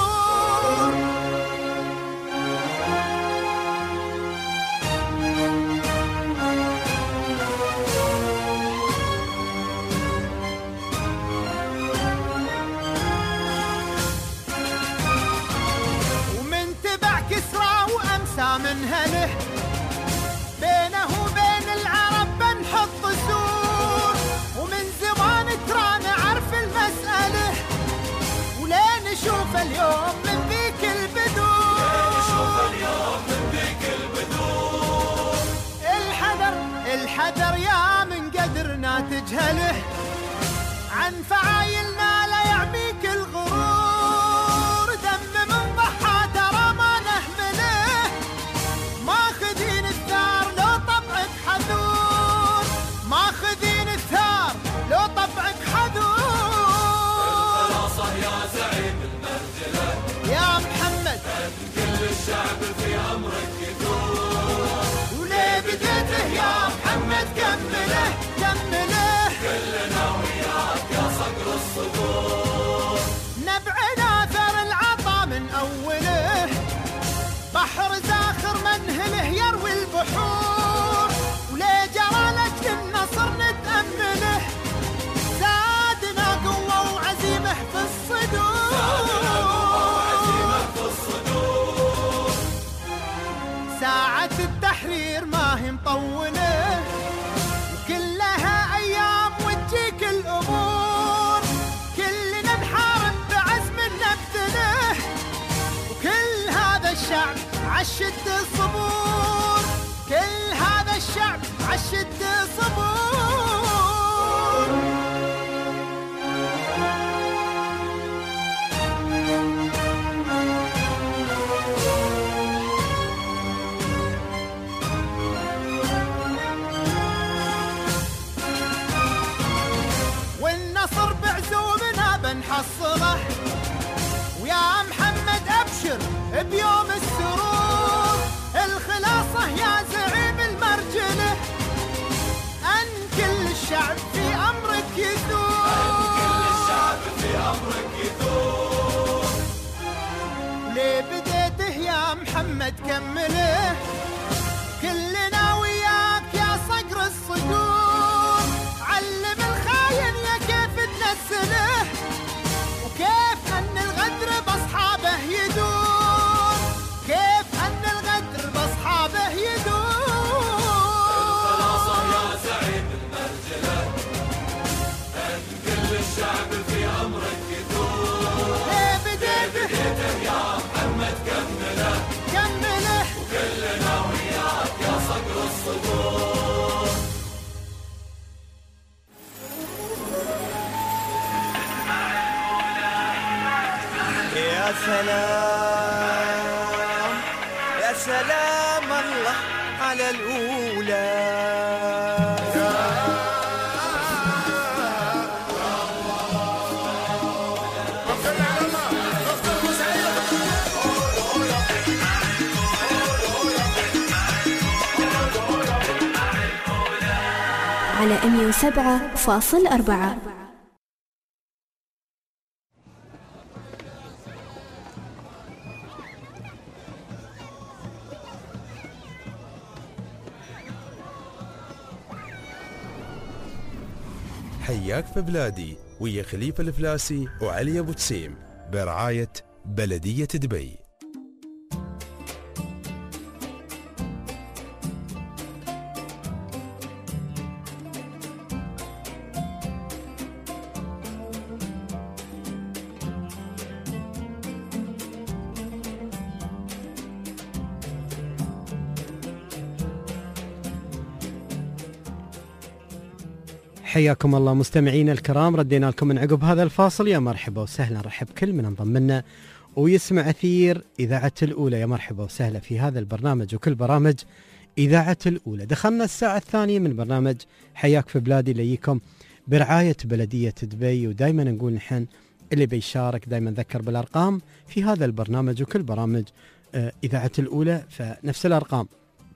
O: من هله، بينه وبين العرب بنحط سور. ومن زمان ترى نعرف المسألة، ولين نشوف اليوم من ذيك البذور.
I: لين نشوف اليوم من ذيك البذور.
O: الحذر الحذر يا من قدرنا تجهله، عن فعايلنا لا يعميك الغرور. دم من ضحى ترى ما نهمله، ماخذين الثار لو طبعك حذور. ماخذين الثار لو طبعك حذور.
I: الخلاصة يا زعيم المرجلة،
O: يا محمد
I: أن كل الشعب في أمرك يدور.
O: وليه بديته يا محمد كمله كمله.
I: كلنا وياك يا صقر الصقور.
O: عالشد صبور، كل هذا الشعب عالشد صبور. والنصر بعزومنا بنحصله، ويا محمد أبشر بيوم السرور. الخلاصة يا زعيم المرجلة، أن كل الشعب في أمرك يثور، أن كل الشعب في أمرك يثور. ليه بديته يا محمد كمله، كلنا وياك يا صقر الصدور. علم الخاين يا كيف تنزله، وكيف أن الغدر بأصحابه يدور، كيف أن الغدر بأصحابه يدور.
I: الخلاصة يا زعيم المرجلة، أن كل الشعب في أمرك يثور.
O: ليه بديته
I: يا محمد كمله
O: كمله،
I: وكلنا وياك يا صقر الصدور.
O: يا سلام يا سلام الله على الأولى.
D: على مية وسبعة فاصل أربعة.
A: حياك في بلادي ويا خليفة الفلاسي وعلي أبو تسيم برعاية بلدية دبي.
B: حياكم الله مستمعين الكرام، ردينا لكم من عقب هذا الفاصل. يا مرحبا وسهلا، نرحب كل من انضم لنا ويسمع أثير إذاعة الأولى. يا مرحبا وسهلا في هذا البرنامج وكل برامج إذاعة الأولى. دخلنا الساعة الثانية من برنامج حياك في بلادي ليكم برعاية بلدية دبي. ودائما نقول نحن اللي بيشارك دائما ذكر بالأرقام في هذا البرنامج وكل برامج آه إذاعة الأولى، فنفس الأرقام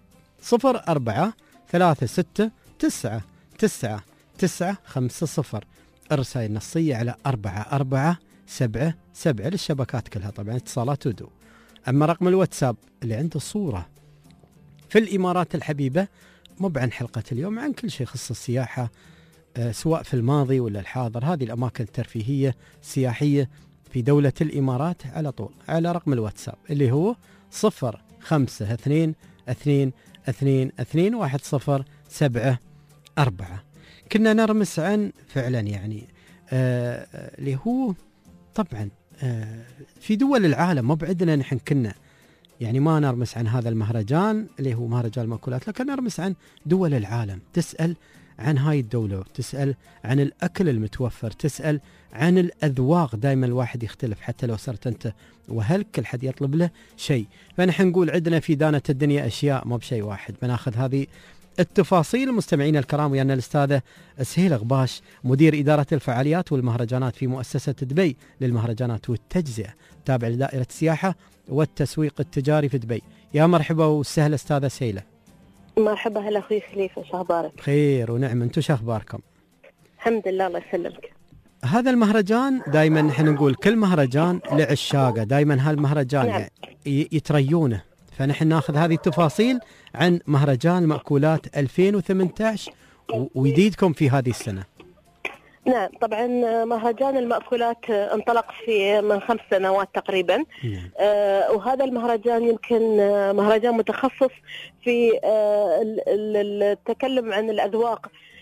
B: صفر أربعة ثلاثة ستة تسعة تسعة تسعة خمسة صفر. الرسائل نصية على أربعة أربعة سبعة سبعة للشبكات كلها طبعا اتصالات ودو. أما رقم الواتساب اللي عنده صورة في الإمارات الحبيبة، مو عن حلقة اليوم، عن كل شيء يخص السياحة آه سواء في الماضي ولا الحاضر، هذه الأماكن الترفيهية السياحية في دولة الإمارات، على طول على رقم الواتساب اللي هو صفر خمسة اثنين اثنين اثنين اثنين واحد صفر سبعة أربعة. كنا نرمس عن فعلا يعني آه اللي هو طبعا آه في دول العالم، مو بعدنا نحن كنا يعني ما نرمس عن هذا المهرجان اللي هو مهرجان المأكولات، لكن نرمس عن دول العالم. تسأل عن هاي الدولة، تسأل عن الأكل المتوفر، تسأل عن الأذواق. دائما الواحد يختلف حتى لو صرت أنت وهل كل حد يطلب له شيء. فنحن نقول عندنا في دانة الدنيا أشياء، مو بشيء واحد. بناخذ هذه التفاصيل. مستمعين الكرام، ويانا الأستاذة سهيلة غباش مدير إدارة الفعاليات والمهرجانات في مؤسسة دبي للمهرجانات والتجزئة، تابع لدائرة السياحة والتسويق التجاري في دبي. يا مرحبا وسهلا أستاذة سهيلة.
S: مرحبا، هلا أخوي خليفة، شو أخبارك؟
B: خير ونعم، أنتم شو أخباركم؟
S: الحمد لله، الله يسلمك.
B: هذا المهرجان دائما نحن نقول كل مهرجان لعشاقه، دائما هالمهرجان نعم. يتريونه. فنحن ناخذ هذه التفاصيل عن مهرجان المأكولات ألفين وثمانية عشر ويديدكم في هذه السنة.
S: نعم، طبعا مهرجان المأكولات انطلق في من خمس سنوات تقريبا. نعم. آه وهذا المهرجان يمكن مهرجان متخصص في آه التكلم عن الأذواق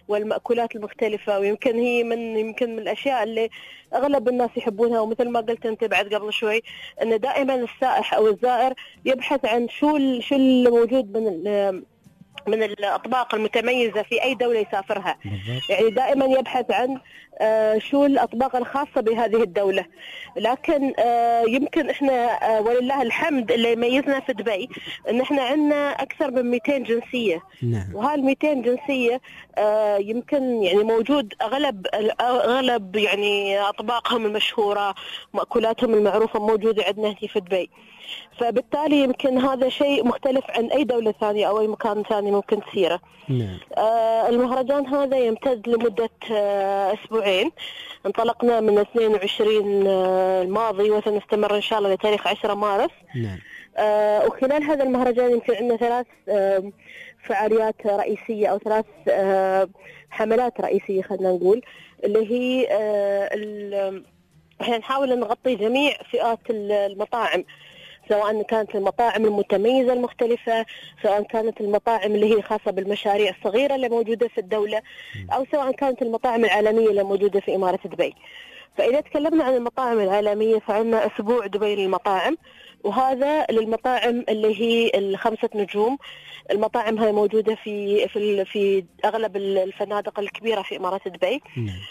S: والمأكولات المختلفة، ويمكن هي من يمكن من الأشياء اللي أغلب الناس يحبونها. ومثل ما قلت أنت بعد قبل شوي أن دائما السائح أو الزائر يبحث عن شو شو الموجود من من الأطباق المتميزة في أي دولة يسافرها. يعني دائما يبحث عن شو الأطباق الخاصة بهذه الدولة. لكن يمكن إحنا ولله الحمد اللي يميزنا في دبي إن إحنا عندنا أكثر من مئتين جنسية.
B: نعم.
S: وهال مئتين جنسية يمكن يعني موجود أغلب أغلب يعني أطباقهم المشهورة، مأكولاتهم المعروفة موجودة عندنا هنا في دبي. فبالتالي يمكن هذا شيء مختلف عن أي دولة ثانية أو أي مكان ثاني ممكن تسيره.
B: نعم.
S: آه المهرجان هذا يمتد لمدة آه أسبوعين. انطلقنا من اثنين وعشرين آه الماضي وسنستمر إن شاء الله لتاريخ عشرة مارس.
B: نعم.
S: آه وخلال هذا المهرجان يمكن عندنا ثلاث آه فعاليات رئيسية أو ثلاث آه حملات رئيسية خلينا نقول، اللي هي آه احنا نحاول نغطي جميع فئات المطاعم، سواء كانت المطاعم المتميزة المختلفة، سواء كانت المطاعم اللي هي خاصة بالمشاريع الصغيرة اللي موجودة في الدولة، أو سواء كانت المطاعم العالمية اللي موجودة في إمارة دبي. فإذا تكلمنا عن المطاعم العالمية فعندنا أسبوع دبي للمطاعم، وهذا للمطاعم اللي هي الخمسة نجوم. المطاعم هاي موجودة في في في أغلب الفنادق الكبيرة في إمارة دبي.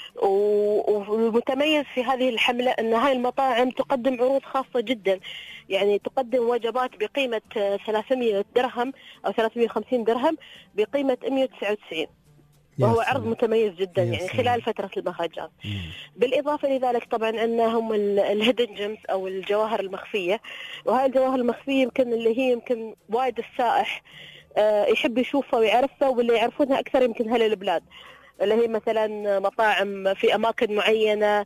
S: والمتميز في هذه الحملة أن هاي المطاعم تقدم عروض خاصة جدا، يعني تقدم وجبات بقيمة ثلاثمئة درهم أو ثلاثمئة وخمسين درهم بقيمة مئة وتسعة وتسعين، وهو عرض متميز جدا يعني خلال فترة المهرجان. بالإضافة لذلك طبعا عندنا هم الهيدن جيمز أو الجواهر المخفية، وهاي الجواهر المخفية يمكن اللي هي يمكن وايد السائح يحب يشوفها ويعرفها، واللي يعرفونها أكثر يمكن أهل البلاد، اللي هي مثلا مطاعم في أماكن معينة،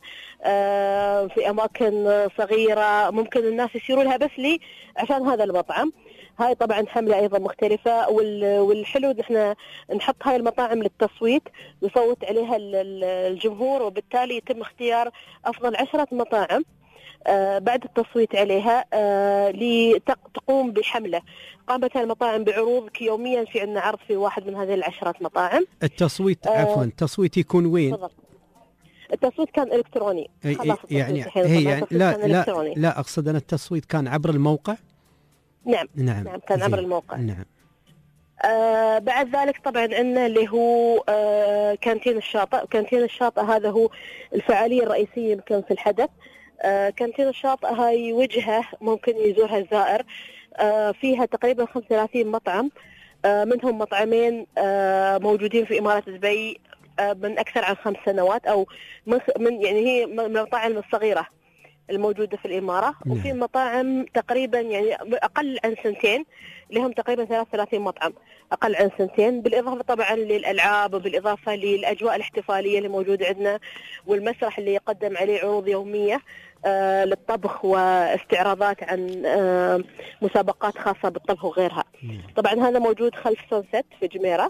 S: في أماكن صغيرة ممكن الناس يسيروا لها بس لي عشان هذا المطعم. هاي طبعا حملة أيضا مختلفة. والحلو إن احنا نحط هاي المطاعم للتصويت، يصوت عليها الجمهور، وبالتالي يتم اختيار أفضل عشرة مطاعم آه بعد التصويت عليها آه لتقوم بحملة. قامت المطاعم بعروض يوميا، في عندنا عرض في واحد من هذه العشرات مطاعم.
B: التصويت آه عفوا التصويت يكون وين؟
S: فضل. التصويت كان إلكتروني.
B: يعني هي يعني لا لا لا أقصد أن التصويت كان عبر الموقع.
S: نعم
B: نعم,
S: نعم كان عبر الموقع.
B: نعم.
S: آه بعد ذلك طبعا عندنا اللي هو آه كانتين الشاطئ. كانتين الشاطئ هذا هو الفعالية الرئيسية يمكن في الحدث. آه كانتين الشاطئ هاي وجهة ممكن يزورها الزائر، آه فيها تقريبا خمسة وثلاثين مطعم، آه منهم مطعمين آه موجودين في إمارة دبي آه من أكثر عن خمس سنوات، أو من يعني هي من المطاعم الصغيرة الموجودة في الإمارة.
B: نعم.
S: وفي مطاعم تقريبا يعني أقل عن سنتين لهم تقريبا ثلاثة وثلاثين مطعم أقل عن سنتين، بالإضافة طبعا للألعاب، وبالإضافة للأجواء الاحتفالية اللي موجودة عندنا، والمسرح اللي يقدم عليه عروض يومية آه للطبخ واستعراضات عن آه مسابقات خاصة بالطبخ وغيرها.
B: نعم.
S: طبعا هذا موجود خلف سونسيت في جميرة.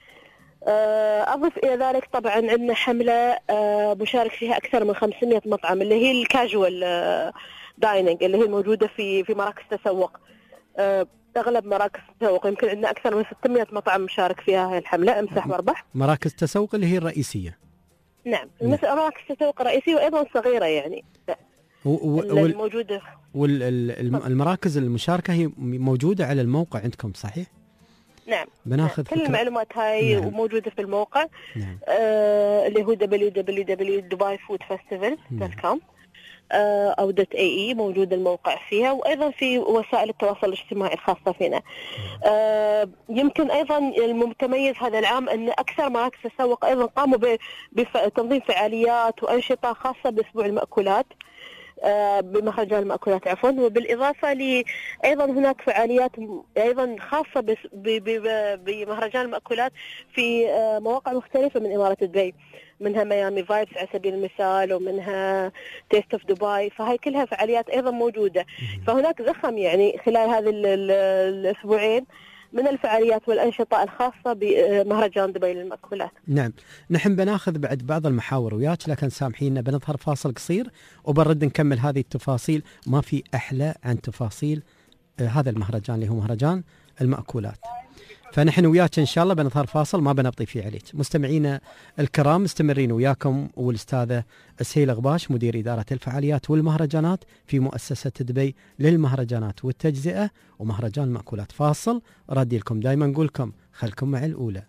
S: أضف إلى ذلك طبعا عندنا حملة مشارك فيها أكثر من خمسمئة مطعم، اللي هي الكاجوال دايننج، اللي هي موجودة في في مراكز تسوق، أغلب مراكز التسوق. يمكن عندنا أكثر من ستمئة مطعم مشارك فيها هاي الحملة. امسح واربح.
B: مراكز تسوق اللي هي الرئيسية.
S: نعم. مثل مراكز التسوق الرئيسية وأيضا صغيرة يعني الموجودة.
B: والمراكز المشاركة هي موجودة على الموقع عندكم صحيح؟
S: نعم.
B: بناخذ
S: كل المعلومات هاي
B: نعم.
S: موجودة في الموقع.
B: نعم.
S: آه اللي هو دبليو دبليو دبليو دوت دبي فود فيستيفال دوت كوم آه أو دوت اي اي، موجود الموقع فيها، وأيضا في وسائل التواصل الاجتماعي الخاصة فينا. آه يمكن أيضا المتميز هذا العام أن أكثر مراكز التسوق أيضا قاموا بتنظيم فعاليات وأنشطة خاصة بأسبوع المأكولات، بمهرجان المأكولات عفوا. وبالإضافة ل أيضا هناك فعاليات أيضا خاصة بمهرجان المأكولات في مواقع مختلفة من إمارة دبي، منها ميامي فايبس على سبيل المثال، ومنها تيست اوف دبي. فهي كلها فعاليات أيضا موجودة. فهناك زخم يعني خلال هذه الأسبوعين من الفعاليات والأنشطة الخاصة بمهرجان دبي للمأكولات.
B: نعم. نحن بناخذ بعد بعض المحاور وياك، لكن سامحينا بنظهر فاصل قصير وبنرد نكمل هذه التفاصيل. ما في أحلى عن تفاصيل هذا المهرجان اللي هو مهرجان المأكولات. فنحن وياك إن شاء الله بنظهر فاصل ما بنبطي فيه عليك. مستمعينا الكرام مستمرين وياكم والأستاذة سهيلة غباش مدير إدارة الفعاليات والمهرجانات في مؤسسة دبي للمهرجانات والتجزئة ومهرجان مأكولات. فاصل ردي لكم دايما نقول لكم خلكم مع الأولى.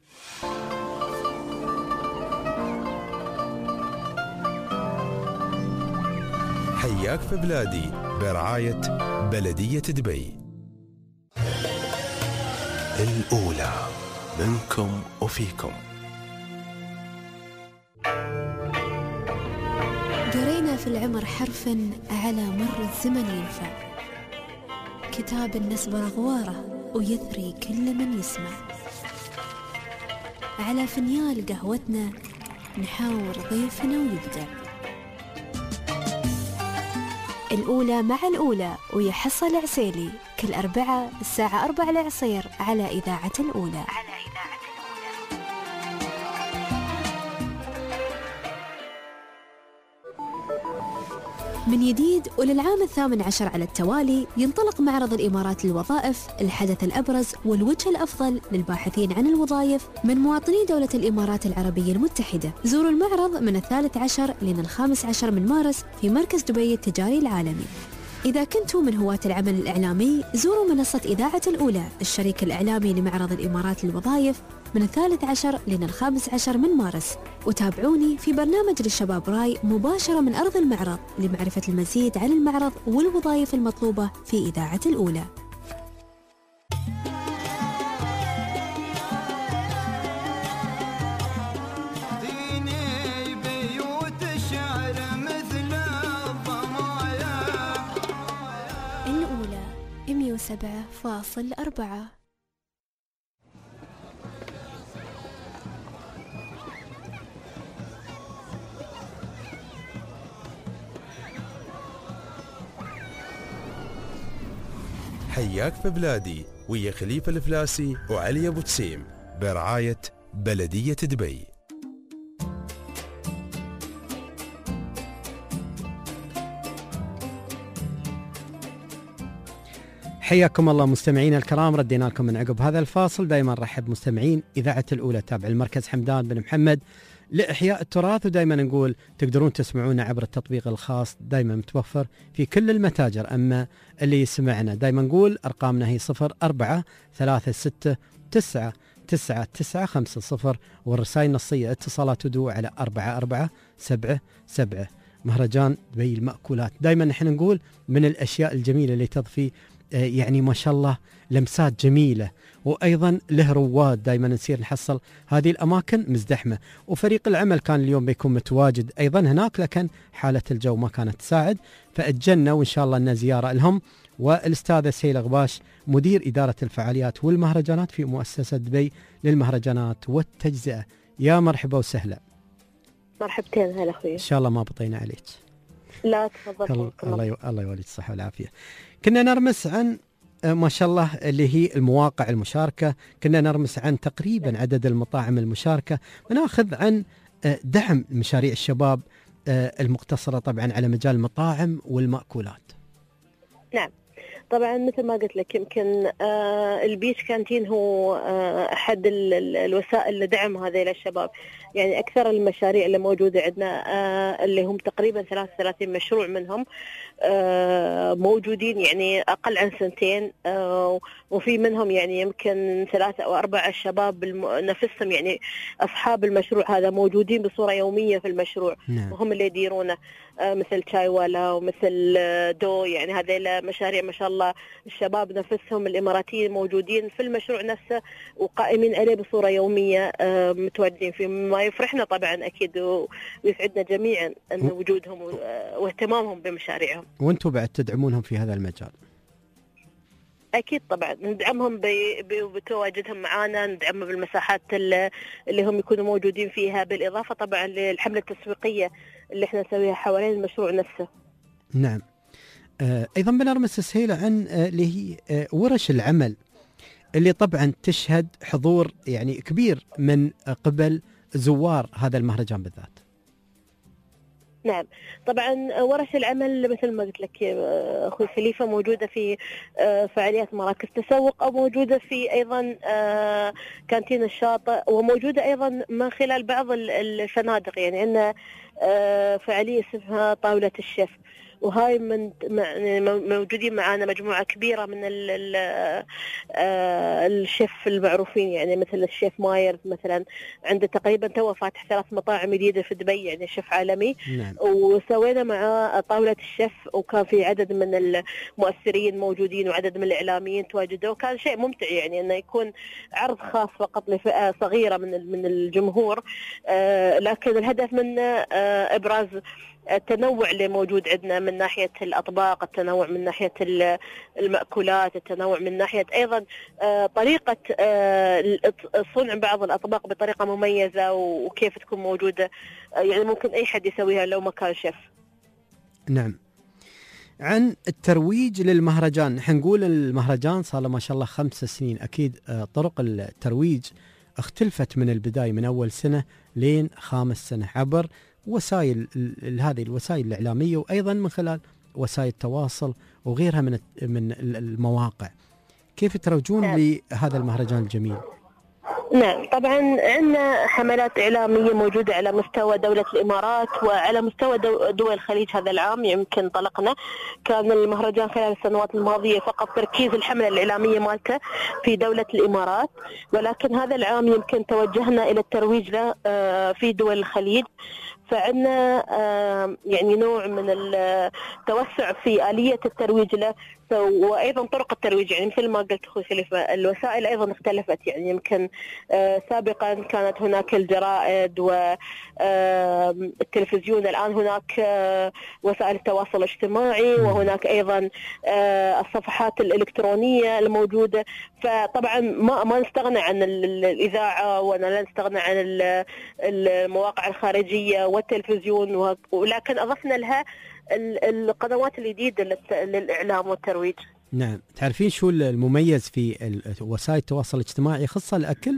A: حياك في بلادي برعاية بلدية دبي. الأولى منكم وفيكم.
D: قرينا في العمر حرفا على مر الزمن ينفع، كتاب النسب رغواره ويثري كل من يسمع، على فنيال قهوتنا نحاور ضيفنا ويبدع. الأولى مع الأولى ويحصل العسيلي كل أربعة الساعة أربعة العصير على إذاعة الأولى. من جديد وللعام الثامن عشر على التوالي ينطلق معرض الإمارات للوظائف، الحدث الأبرز والوجه الأفضل للباحثين عن الوظائف من مواطني دولة الإمارات العربية المتحدة. زوروا المعرض من الثالث عشر لين الخامس عشر من مارس في مركز دبي التجاري العالمي. إذا كنتوا من هواة العمل الإعلامي زوروا منصة إذاعة الأولى الشريك الإعلامي لمعرض الإمارات للوظائف من الثالث عشر لين الخامس عشر من مارس، وتابعوني في برنامج للشباب راي مباشرة من أرض المعرض لمعرفة المزيد عن المعرض والوظائف المطلوبة في إذاعة الأولى. الأولى مئة وسبعة فاصلة أربعة.
A: حياك في بلادي ويا خليفة الفلاسي وعلي أبو تسيم برعاية بلدية دبي.
B: حياكم الله مستمعين الكرام، ردينا لكم من عقب هذا الفاصل. دائما رحب مستمعين إذاعة الأولى تابع المركز حمدان بن محمد لإحياء التراث، ودائما نقول تقدرون تسمعونا عبر التطبيق الخاص دائما متوفر في كل المتاجر. أما اللي يسمعنا دائما نقول أرقامنا هي صفر أربعة ثلاثة ستة تسعة تسعة تسعة خمسة صفر، والرسائل النصية اتصالات ودو على أربعة أربعة سبعة سبعة. مهرجان دبي المأكولات دائما نحن نقول من الأشياء الجميلة اللي تضفي يعني ما شاء الله لمسات جميلة، وأيضا له رواد دائما نصير نحصل هذه الأماكن مزدحمة. وفريق العمل كان اليوم بيكون متواجد أيضا هناك، لكن حالة الجو ما كانت تساعد فأجلنا، وإن شاء الله أن زيارة لهم. والأستاذة سهيلة غباش مدير إدارة الفعاليات والمهرجانات في مؤسسة دبي للمهرجانات والتجزئة. يا مرحبا وسهلا.
S: مرحبتين هلا أخوي.
B: إن شاء الله ما بطينا عليك.
S: لا تفضل.
B: الله الله يوليك الصحة والعافية. كنا نرمس عن ما شاء الله اللي هي المواقع المشاركة، كنا نرمس عن تقريبا عدد المطاعم المشاركة، وناخذ عن دعم مشاريع الشباب المقتصرة طبعا على مجال المطاعم والمأكولات.
S: نعم طبعا مثل ما قلت لك يمكن آه البيتش كانتين هو آه أحد الوسائل لدعم هذيل الشباب. يعني أكثر المشاريع اللي موجودة عندنا آه اللي هم تقريبا ثلاثة وثلاثين مشروع منهم آه موجودين يعني أقل عن سنتين، آه وفي منهم يعني يمكن ثلاثة أو أربعة شباب نفسهم يعني أصحاب المشروع هذا موجودين بصورة يومية في المشروع. نعم. وهم اللي يديرونه آه مثل شاي ولا ومثل دو، يعني هذيل مشاريع ما شاء الله الشباب نفسهم الإماراتيين موجودين في المشروع نفسه وقائمين عليه بصورة يومية آه متواجدين فيه، ما يفرحنا طبعا أكيد ويسعدنا جميعا أن وجودهم واهتمامهم بمشاريعهم.
B: وانتم بعد تدعمونهم في هذا المجال؟
S: أكيد طبعا ندعمهم بتواجدهم معانا، ندعمهم بالمساحات اللي هم يكونوا موجودين فيها، بالإضافة طبعا للحملة التسويقية اللي احنا نسويها حوالين المشروع نفسه.
B: نعم. آه أيضا بنرمس سهيلة عن آه اللي هي آه ورش العمل اللي طبعا تشهد حضور يعني كبير من آه قبل زوار هذا المهرجان بالذات.
S: نعم طبعا ورش العمل مثل ما قلت لك اخوي خليفه موجوده في فعاليات مراكز تسوق، او موجوده في ايضا كانتين الشاطئ، وموجوده ايضا من خلال بعض الفنادق. يعني عندنا فعاليه اسمها طاوله الشيف، وهاي من موجودين معانا مجموعة كبيرة من الشيف المعروفين، يعني مثل الشيف مايرز مثلا عنده تقريبا تو فاتح ثلاث مطاعم جديدة في دبي، يعني شيف عالمي.
B: نعم.
S: وسوينا مع طاولة الشيف، وكان في عدد من المؤثرين موجودين وعدد من الإعلاميين تواجدوا، وكان شيء ممتع يعني أنه يكون عرض خاص فقط لفئة صغيرة من من الجمهور، لكن الهدف منه إبراز التنوع اللي موجود عندنا من ناحية الأطباق، التنوع من ناحية المأكولات، التنوع من ناحية أيضا طريقة صنع بعض الأطباق بطريقة مميزة وكيف تكون موجودة، يعني ممكن أي حد يسويها لو ما كان شيف.
B: نعم. عن الترويج للمهرجان، حنقول المهرجان صار له ما شاء الله خمس سنين، أكيد طرق الترويج اختلفت من البداية من أول سنة لين خامس سنة عبر وسائل هذه الوسائل الإعلامية، وأيضا من خلال وسائل التواصل وغيرها من من المواقع. كيف تروجون
S: نعم.
B: لهذا المهرجان الجميل؟
S: نعم طبعا عندنا حملات إعلامية موجودة على مستوى دولة الإمارات وعلى مستوى دول الخليج. هذا العام يمكن طلقنا، كان المهرجان خلال السنوات الماضية فقط تركيز الحملة الإعلامية مالته في دولة الإمارات، ولكن هذا العام يمكن توجهنا إلى الترويج له في دول الخليج. فعندنا يعني نوع من التوسع في آلية الترويج له وأيضا طرق الترويج. يعني مثل ما قلت أخوي خليفة الوسائل أيضا اختلفت، يعني يمكن سابقا كانت هناك الجرائد والتلفزيون، الآن هناك وسائل التواصل الاجتماعي، وهناك أيضا الصفحات الإلكترونية الموجودة. فطبعا ما ما نستغنى عن الإذاعة ولا لا نستغنى عن المواقع الخارجية والتلفزيون، ولكن أضفنا لها القنوات الجديدة للإعلام والترويج.
B: نعم. تعرفين شو المميز في وسائل التواصل الاجتماعي خاصة الأكل؟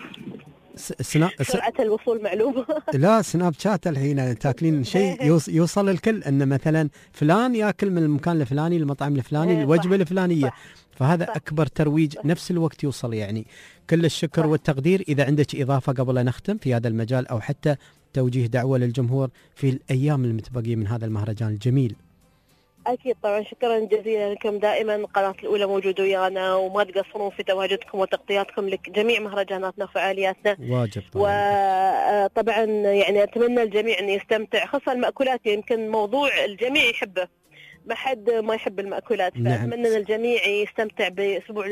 S: سنا... سرعة الوصول معلومة.
B: لا سناب شات الحين تاكلين شيء يوصل الكل، أن مثلا فلان يأكل من المكان الفلاني المطعم الفلاني الوجبة الفلانية، فهذا صح. أكبر ترويج صح. نفس الوقت يوصل. يعني كل الشكر صح. والتقدير. إذا عندك إضافة قبل أن نختم في هذا المجال، أو حتى توجيه دعوة للجمهور في الأيام المتبقية من هذا المهرجان الجميل.
S: أكيد طبعا، شكرا جزيلا لكم. دائما القناة الأولى موجودة ويانا، وما تقصرون في تواجدكم وتغطياتكم لجميع مهرجاناتنا وفعالياتنا.
B: واجب
S: طبعا. وطبعا يعني أتمنى الجميع أن يستمتع، خاصة المأكولات يمكن موضوع الجميع يحبه، ما حد ما يحب المأكولات. فأتمنى أن الجميع يستمتع بأسبوع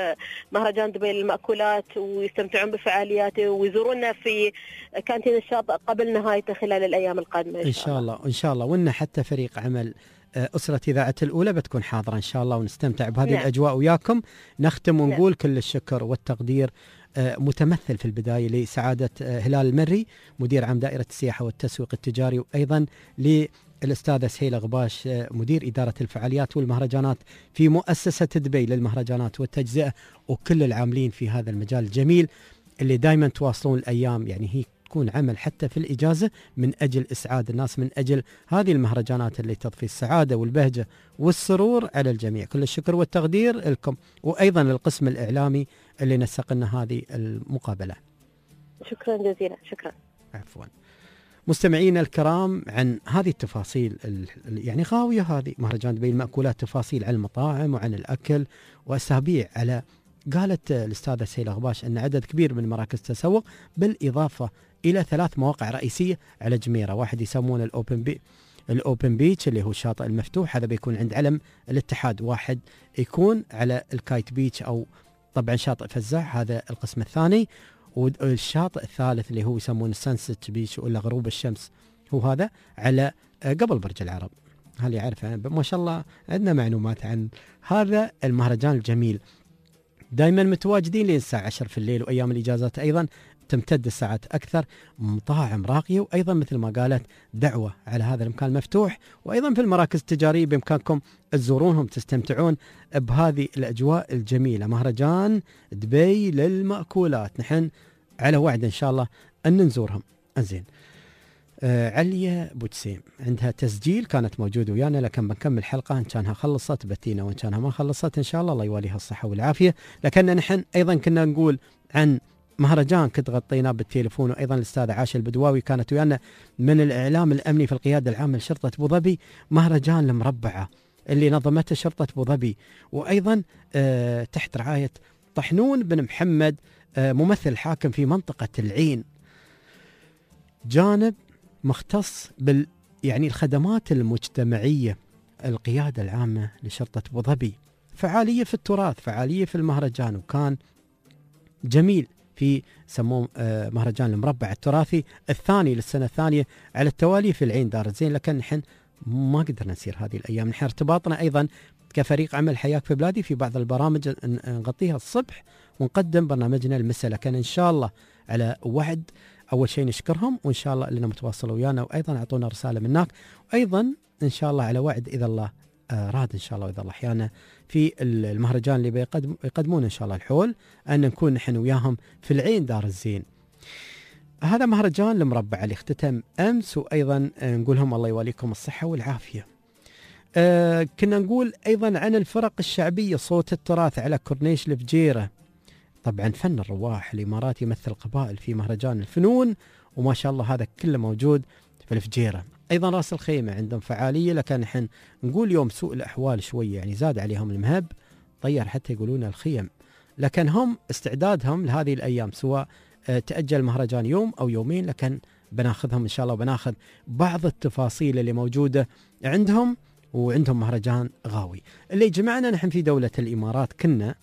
S: مهرجان دبي للمأكولات، ويستمتعون بفعالياته، ويزورونا في كانتين الشاطئ قبل نهايته خلال الأيام القادمة
B: إن شاء الله. إن شاء الله. وإن حتى فريق عمل أسرة إذاعة الأولى بتكون حاضرة إن شاء الله، ونستمتع بهذه نعم. الأجواء وياكم. نختم ونقول نعم. كل الشكر والتقدير متمثل في البداية لسعادة هلال المري مدير عام دائرة السياحة والتسويق التجاري، وأيضا للأستاذة سهيلة غباش مدير إدارة الفعاليات والمهرجانات في مؤسسة دبي للمهرجانات والتجزئة، وكل العاملين في هذا المجال الجميل اللي دائما تواصلون الأيام. يعني هي تكون عمل حتى في الإجازة من أجل إسعاد الناس، من أجل هذه المهرجانات اللي تضفي السعادة والبهجة والسرور على الجميع. كل الشكر والتقدير لكم، وأيضا للقسم الإعلامي اللي نسق لنا هذه المقابلة.
S: شكرا جزيلا. شكرا.
B: عفوا. مستمعينا الكرام، عن هذه التفاصيل يعني غاوية هذه مهرجان دبي المأكولات، تفاصيل عن المطاعم وعن الأكل وأسابيع على. قالت الأستاذة سهيلة غباش أن عدد كبير من مراكز التسوق، بالإضافة إلى ثلاث مواقع رئيسية على جميرة. واحد يسمونه الأوبن بي الأوبن بيتش اللي هو الشاطئ المفتوح، هذا بيكون عند علم الاتحاد. واحد يكون على الكايت بيتش أو طبعا شاطئ فزاع، هذا القسم الثاني. والشاطئ الثالث اللي هو يسمونه السانست بيتش ولا غروب الشمس، هو هذا على قبل برج العرب. هل يعرف؟ ما شاء الله عندنا معلومات عن هذا المهرجان الجميل. دائما متواجدين لين الساعة عشرة في الليل، وأيام الإجازات أيضا تمتد الساعات أكثر. مطاعم راقية، وأيضا مثل ما قالت دعوة على هذا المكان مفتوح، وأيضا في المراكز التجارية بإمكانكم تزورونهم تستمتعون بهذه الأجواء الجميلة. مهرجان دبي للمأكولات، نحن على وعد إن شاء الله أن نزورهم. أنزين آه عليا بوتسيم عندها تسجيل كانت موجودة ويانا، لكن بنكمل حلقة إن كانها خلصت بتينا وإن كانها ما خلصت إن شاء الله الله يواليها الصحة والعافية. لكن نحن أيضا كنا نقول عن مهرجان كنت غطيناه بالتليفون، وأيضا الأستاذة عاشة البدواوي كانت ويانا من الإعلام الأمني في القيادة العامة لشرطة أبو ظبي، مهرجان المربعة اللي نظمته شرطة أبو ظبي، وأيضا آه تحت رعاية طحنون بن محمد آه ممثل حاكم في منطقة العين، جانب مختص بال يعني الخدمات المجتمعية، القيادة العامة لشرطة أبو ظبي، فعالية في التراث، فعالية في المهرجان، وكان جميل في سموه آه مهرجان المربع التراثي الثاني للسنة الثانية على التوالي في العين دار الزين. لكن نحن ما قدرنا نسير هذه الأيام، نحن ارتباطنا أيضا كفريق عمل حياك في بلادي في بعض البرامج نغطيها الصبح ونقدم برنامجنا المساء، لكن إن شاء الله على وعد أول شيء نشكرهم، وإن شاء الله لنا متواصلوا ويانا، وأيضا أعطونا رسالة من هناك، وأيضا إن شاء الله على وعد إذا الله راد إن شاء الله وإذا الله أحيانا في المهرجان اللي بيقدم يقدمون إن شاء الله الحول أن نكون نحن وياهم في العين دار الزين. هذا مهرجان المربع اللي اختتم أمس، وأيضا نقولهم الله يواليكم الصحة والعافية. أه كنا نقول أيضا عن الفرق الشعبية صوت التراث على كورنيش الفجيرة، طبعا فن الرواح الإماراتي يمثل قبائل في مهرجان الفنون، وما شاء الله هذا كله موجود في الفجيرة. أيضا راس الخيمة عندهم فعالية، لكن نحن نقول يوم سوء الأحوال شوية يعني زاد عليهم المهب، طير حتى يقولون الخيم، لكن هم استعدادهم لهذه الأيام سواء تأجل مهرجان يوم أو يومين، لكن بناخذهم إن شاء الله، وبناخذ بعض التفاصيل اللي موجودة عندهم، وعندهم مهرجان غاوي اللي جمعنا نحن في دولة الإمارات. كنا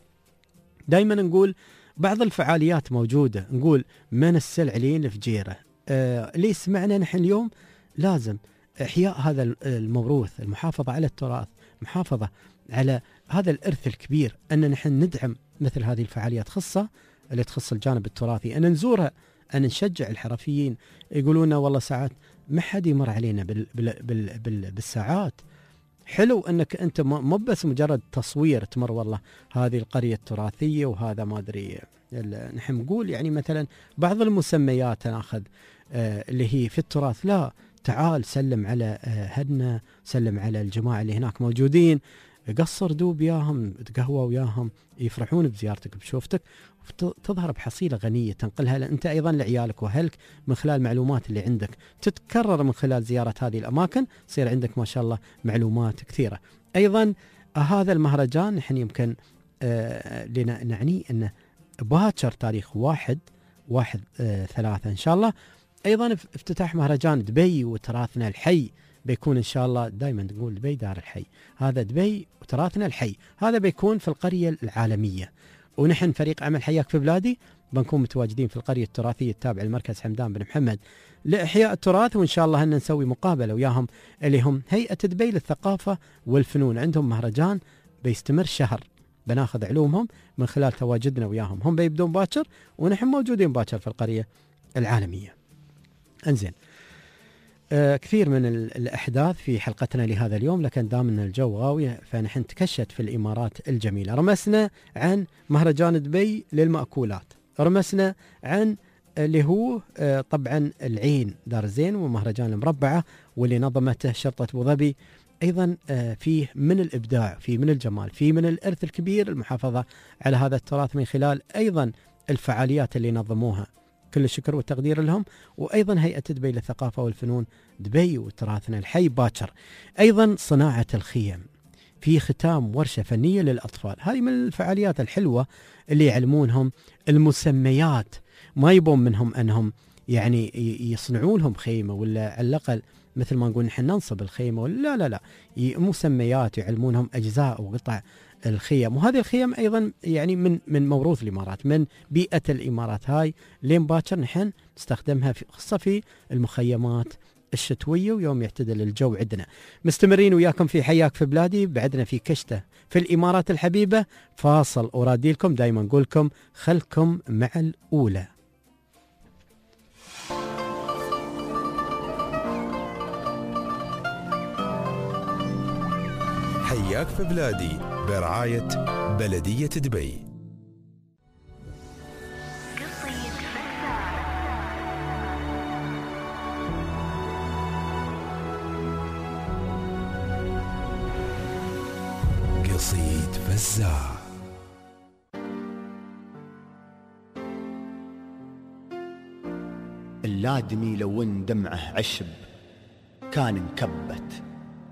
B: دايما نقول بعض الفعاليات موجودة، نقول من السلع لين الفجيرة. آه اللي سمعنا نحن اليوم لازم إحياء هذا الموروث، المحافظة على التراث، محافظة على هذا الإرث الكبير، أن نحن ندعم مثل هذه الفعاليات، خاصة اللي تخص الجانب التراثي، أن نزورها، أن نشجع الحرفيين. يقولون والله ساعات ما حد يمر علينا بال بال بال بال بالساعات، حلو أنك أنت مو بس مجرد تصوير تمر والله هذه القرية التراثية وهذا ما أدري. نحن نقول يعني مثلا بعض المسميات ناخذ آه اللي هي في التراث، لا تعال سلم على آه هدنا، سلم على الجماعة اللي هناك موجودين، قصر دوب وياهم، تقهوى وياهم، يفرحون بزيارتك بشوفتك، تظهر بحصيلة غنية تنقلها أنت أيضا لعيالك وأهلك من خلال المعلومات اللي عندك، تتكرر من خلال زيارة هذه الأماكن، يصير عندك ما شاء الله معلومات كثيرة. أيضا هذا المهرجان نحن يمكن آه لنا نعني أنه باكر تاريخ واحد واحد آه ثلاثة إن شاء الله. أيضا افتتاح مهرجان دبي وتراثنا الحي بيكون إن شاء الله، دائما نقول دبي دار الحي، هذا دبي وتراثنا الحي، هذا بيكون في القرية العالمية، ونحن فريق عمل حياك في بلادي بنكون متواجدين في القرية التراثية التابعة لمركز حمدان بن محمد لإحياء التراث، وإن شاء الله هن نسوي مقابلة وياهم اللي هم هيئة دبي للثقافة والفنون، عندهم مهرجان بيستمر شهر، بناخذ علومهم من خلال تواجدنا وياهم، هم بيبدون باكر ونحن موجودين باكر في القرية العالمية. انزين آه كثير من الأحداث في حلقتنا لهذا اليوم، لكن دام ان الجو غاوية فنحن تكشت في الإمارات الجميلة. رمسنا عن مهرجان دبي للمأكولات، رمسنا عن اللي هو آه طبعا العين دار الزين ومهرجان المربعة واللي نظمته شرطة أبو ظبي، أيضا آه فيه من الإبداع، فيه من الجمال، فيه من الإرث الكبير، المحافظة على هذا التراث من خلال أيضا الفعاليات اللي نظموها، كل الشكر والتقدير لهم. وأيضا هيئة دبي للثقافة والفنون دبي وتراثنا الحي باكر. أيضا صناعة الخيم في ختام ورشة فنية للأطفال، هذه من الفعاليات الحلوة اللي يعلمونهم المسميات، ما يبون منهم أنهم يعني يصنعون لهم خيمة ولا على الأقل مثل ما نقول نحن ننصب الخيمة، لا لا لا مسميات، يعلمونهم أجزاء وقطع الخيم، وهذه الخيم أيضا يعني من من موروث الإمارات، من بيئة الإمارات، هاي لين باكر نحن نستخدمها في خاصة في المخيمات الشتوية ويوم يعتدل الجو عندنا. مستمرين وياكم في حياك في بلادي، بعدنا في كشتة في الإمارات الحبيبة، فاصل ورادي لكم دايما نقول لكم خلكم مع الأولى.
A: حياك في بلادي برعاية بلدية دبي. قصيد فزاع.
F: اللادمي لو ان دمعه عشب كان انكبت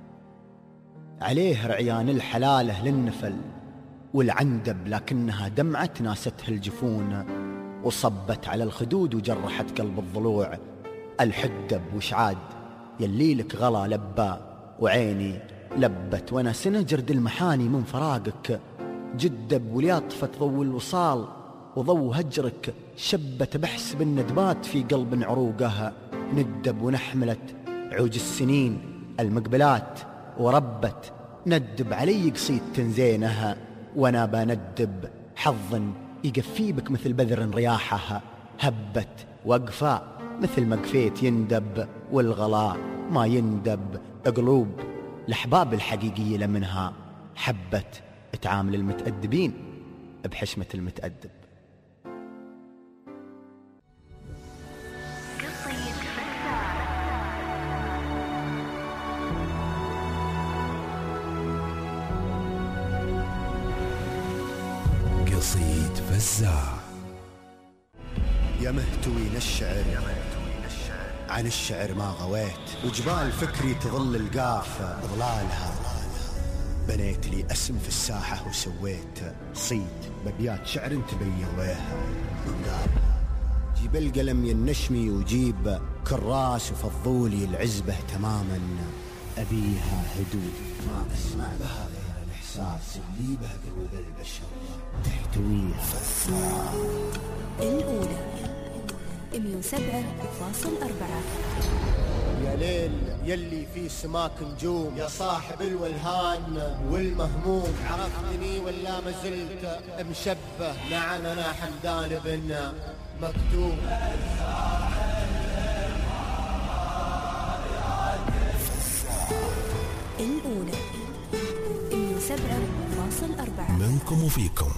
F: عليه رعيان الحلاله للنفل والعندب، لكنها دمعة ناستها الجفون وصبت على الخدود وجرحت قلب الضلوع. الحدب وشعاد يلي لك غلا لبى وعيني لبت، وانا سنة جرد المحاني من فراقك جدب وليطفت ضو الوصال وضو هجرك شبت بحسب الندبات في قلب عروقها. ندب ونحملت عوج السنين المقبلات وربت ندب علي قصيد تنزينها، وانا بندب حظ يقفي بك مثل بذر رياحها. هبت وقفا مثل ما قفيت يندب والغلاء ما يندب. قلوب الأحباب الحقيقية لمنها حبت تعامل المتأدبين بحشمة المتأدب.
A: قصيد فزاع.
F: يا مهتوين الشعر عن الشعر ما غويت، وجبال فكري تظل القاف ظلالها. بنيت لي اسم في الساحة وسويت صيد ببيات شعر تبيضيها من دارها. جيب القلم ينشمي وجيب كراس وفضولي العزبة تماما أبيها هدوء ما أسمع بها غير الإحساس اللي به قلوب البشر تحتويها.
D: الأولى مية وسبعة فاصل أربعة.
F: يا ليل يلي في سماك نجوم، يا صاحب الولهان والمهموم، عرفتني ولا ما زلت مشبه؟ نعم أنا حمدان بن مكتوم.
D: الأولى مية وسبعة فاصل أربعة.
A: منكم وفيكم.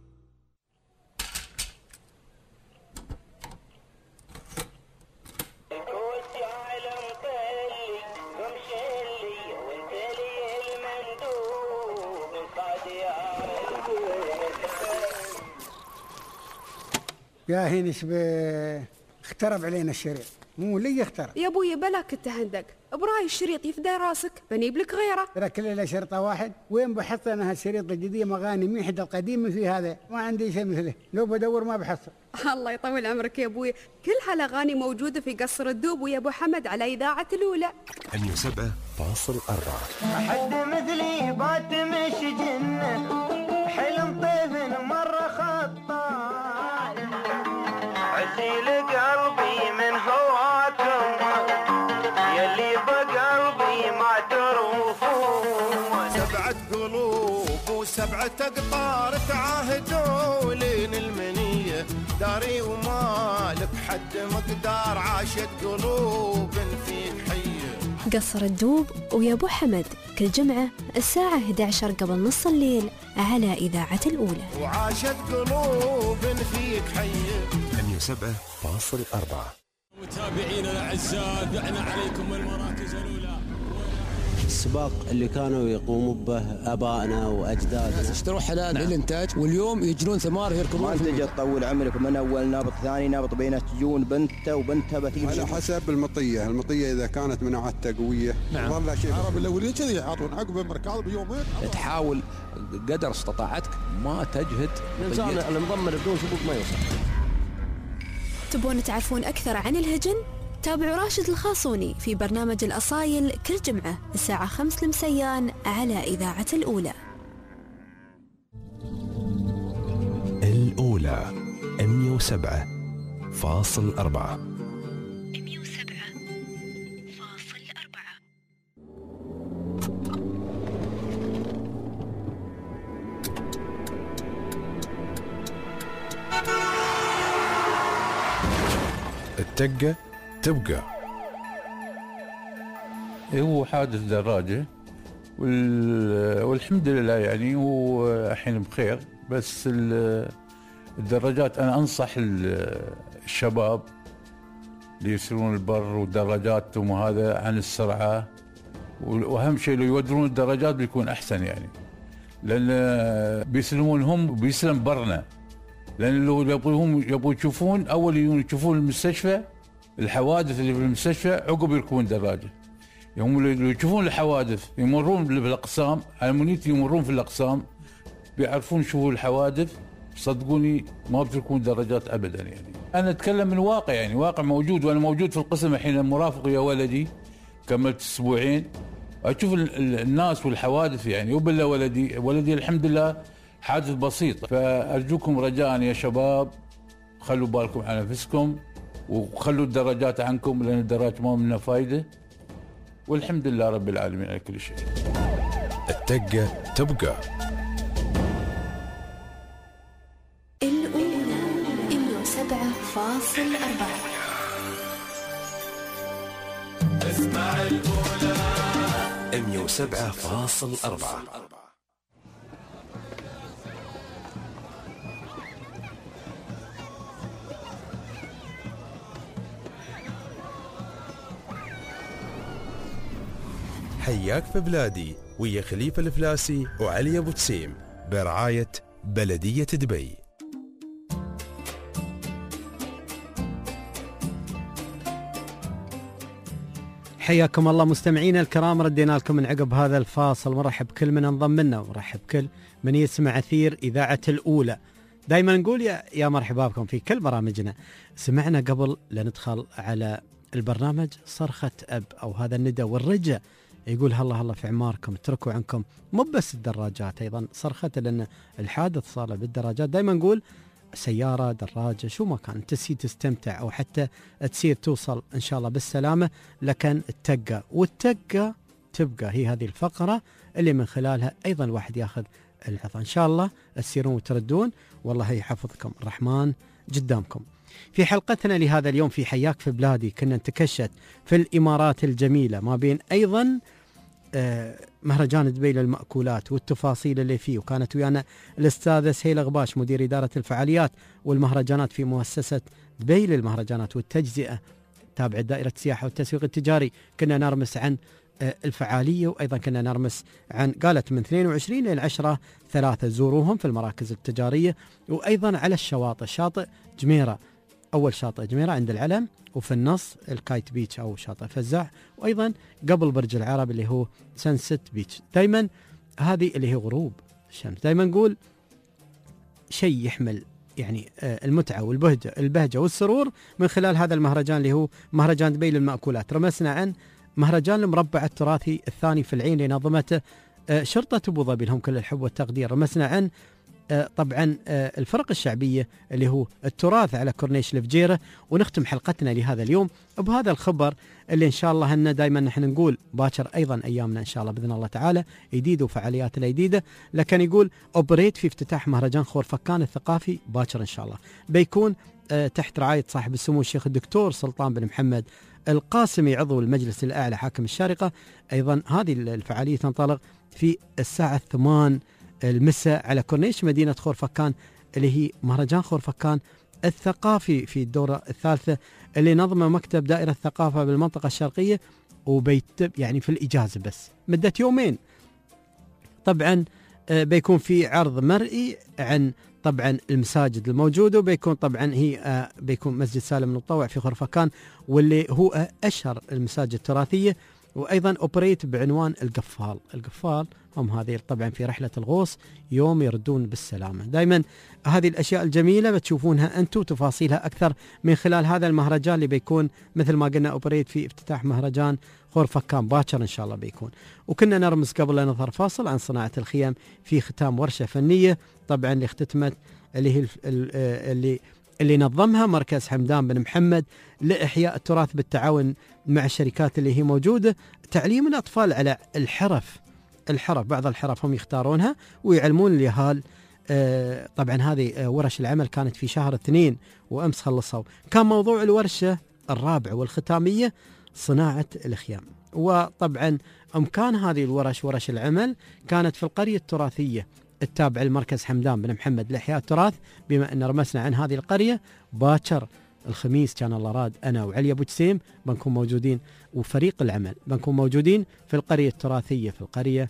G: يا هين ايش اخترب علينا الشريط، مو لي اخترب
C: يا ابوي بلاك التهندق براي الشريط يفدى راسك بنيب لك غيره.
G: ترى كل له شرطه واحد، وين بحط انا هالشريط الجديد مغاني ميحد القديم في هذا ما عندي شيء مثله، لو بدور ما بحصل.
C: الله يطول عمرك يا ابوي، كل هالاغاني موجوده في قصر الدوب ويا ابو حمد على اذاعه الاولى
A: مية وسبعة فاصل أربعة.
O: حد مثلي بات مش جنه حلم طيف مره خطا عسيل قلبي من هواكم يلي بقلبي ما تروفون.
I: سبعة قلوب وسبعة أقطار تعاهدوا لين المنية داري ومالك حد مقدار عاشت قلوب فيك حية.
D: قصر الدوب ويا ابو حمد كل جمعة الساعة إحدى عشر قبل نص الليل على إذاعة الأولى.
I: وعاشت قلوب فيك حية.
A: مية وسبعة فاصل أربعة.
T: متابعينا الأعزاء دعنا عليكم المراكز الأولى.
U: السباق اللي كانوا يقوموا به ابائنا واجدادنا،
V: اشتروا حلال نعم. للانتاج واليوم يجنون ثمار يركبون.
W: ما انت جت تطول عمرك من اول نابط ثاني نابط بينه تجون بنته وبنتها بتيجي
X: على حسب المطيه، المطيه اذا كانت مناعتها قويه
V: نعم.
X: والله شيء
Y: العرب الاولين كذي يعطون عقب المركاض بيومين.
V: تحاول قدر استطاعتك ما تجهد
W: الانسان المضمر بدون سبوق ما يوصل.
D: تبون تعرفون اكثر عن الهجن؟ تابعوا راشد الخاصوني في برنامج الأصايل كل جمعة الساعة خمس المسيان على إذاعة الأولى.
A: الأولى مية وسبعة فاصل أربعة.
D: مية وسبعة فاصل أربعة.
A: التقة تبقى.
Z: هو حادث دراجة والحمد لله يعني هو الحين بخير، بس الدراجات أنا أنصح الشباب اللي يسيرون البر والدراجاتهم وهذا عن السرعة، وأهم شيء لو يودرون الدراجات بيكون أحسن يعني، لان بيسلمون هم وبيسلم برنا، لان لو يبغون يبغون يشوفون اول يشوفون المستشفى الحوادث اللي في المستشفى عقب يركبون دراجه. يوم اللي يشوفون الحوادث يمرون بالاقسام، على منيتي يمرون في الاقسام بيعرفون يشوفوا الحوادث، صدقوني ما بتركون دراجات ابدا. يعني انا اتكلم من واقع، يعني واقع موجود، وانا موجود في القسم الحين مرافق يا ولدي، كملت اسبوعين اشوف الناس والحوادث يعني. وبالله ولدي ولدي الحمد لله حادث بسيط. فارجوكم رجاء يا شباب خلوا بالكم على نفسكم وخلوا الدراجات عنكم، لان الدراج ما منها فايده. والحمد لله رب العالمين على كل شيء.
A: التقة تبقى.
D: الأولى مية وسبعة فاصل أربعة.
I: اسمع الأولى
A: مية وسبعة فاصل أربعة. حياك في بلادي ويا خليفة الفلاسي وعلي أبو تسيم برعاية بلدية دبي.
B: حياكم الله مستمعينا الكرام، ردينا لكم من عقب هذا الفاصل. مرحب كل من انضم لنا ورحب كل من يسمع أثير إذاعة الأولى. دائما نقول يا, يا مرحبا بكم في كل برامجنا. سمعنا قبل لا ندخل على البرنامج صرخة أب أو هذا الندى والرجاء، يقول هلا هلا في عماركم اتركوا عنكم مو بس الدراجات، أيضا صرخة لأن الحادث صار بالدراجات. دائما نقول سيارة دراجة شو ما كان تسي تستمتع أو حتى تسير توصل إن شاء الله بالسلامة، لكن التقة والتقة تبقى هي هذه الفقرة اللي من خلالها أيضا الواحد ياخذ العظة. إن شاء الله تسيرون وتردون، والله يحفظكم الرحمن قدامكم. في حلقتنا لهذا اليوم في حياك في بلادي كنا نتكشت في الإمارات الجميلة ما بين أيضا مهرجان دبي للمأكولات والتفاصيل اللي فيه، وكانت ويانا الأستاذة سهيلة غباش مدير إدارة الفعاليات والمهرجانات في مؤسسة دبي للمهرجانات والتجزئة تابعة دائرة السياحة والتسويق التجاري. كنا نرمس عن الفعالية، وأيضا كنا نرمس عن قالت من اثنين وعشرين إلى عشرة ثلاثة زوروهم في المراكز التجارية، وأيضا على الشواطئ، شاطئ جميرة أول شاطئ جميرة عند العلم، وفي النص الكايت بيتش أو شاطئ فزاع، وأيضا قبل برج العرب اللي هو سانست بيتش. دايما هذه اللي هي غروب الشمس. دايما نقول شيء يحمل يعني المتعة والبهجة البهجة والسرور من خلال هذا المهرجان اللي هو مهرجان دبي للمأكولات. رمسنا عن مهرجان المربع التراثي الثاني في العين اللي نظمته شرطة أبو ظبي، لهم كل الحب والتقدير. رمسنا عن طبعا الفرق الشعبية اللي هو التراث على كورنيش الفجيرة. ونختم حلقتنا لهذا اليوم بهذا الخبر اللي إن شاء الله هن دايما نحن نقول باكر أيضا أيامنا إن شاء الله بإذن الله تعالى جديد وفعاليات الجديدة، لكن يقول أوبريت في افتتاح مهرجان خورفكان الثقافي باكر إن شاء الله، بيكون تحت رعاية صاحب السمو الشيخ الدكتور سلطان بن محمد القاسمي عضو المجلس الأعلى حاكم الشارقة. أيضا هذه الفعالية تنطلق في الساعة ثمان المساء على كورنيش مدينة خورفكان اللي هي مهرجان خورفكان الثقافي في الدورة الثالثة اللي نظمه مكتب دائرة الثقافة بالمنطقة الشرقية، وبيتب يعني في الإجازة بس مدة يومين. طبعا بيكون في عرض مرئي عن طبعا المساجد الموجودة، وبيكون طبعا هي بيكون مسجد سالم المطوع في خورفكان واللي هو أشهر المساجد التراثية، وأيضا أوبريت بعنوان القفال. القفال هم هذه طبعا في رحلة الغوص يوم يردون بالسلامة. دائما هذه الأشياء الجميلة بتشوفونها أنتم تفاصيلها أكثر من خلال هذا المهرجان اللي بيكون مثل ما قلنا أوبريت في افتتاح مهرجان خورفكان باكر إن شاء الله بيكون. وكنا نرمز قبل أن نظهر فاصل عن صناعة الخيام في ختام ورشة فنية طبعا اللي اختتمت اللي هي اللي اللي نظمها مركز حمدان بن محمد لإحياء التراث بالتعاون مع الشركات اللي هي موجودة، تعليم الأطفال على الحرف الحرف بعض الحرف هم يختارونها ويعلمون اليهال. آه طبعا هذه آه ورش العمل كانت في شهر اثنين وأمس خلصوا. كان موضوع الورشة الرابع والختامية صناعة الخيام، وطبعا أمكان هذه الورش ورش العمل كانت في القرية التراثية التابع لمركز حمدان بن محمد لإحياء التراث. بما أن رمسنا عن هذه القرية باكر الخميس كان الله راد أنا وعلي أبو تسيم بنكون موجودين وفريق العمل بنكون موجودين في القرية التراثية في القرية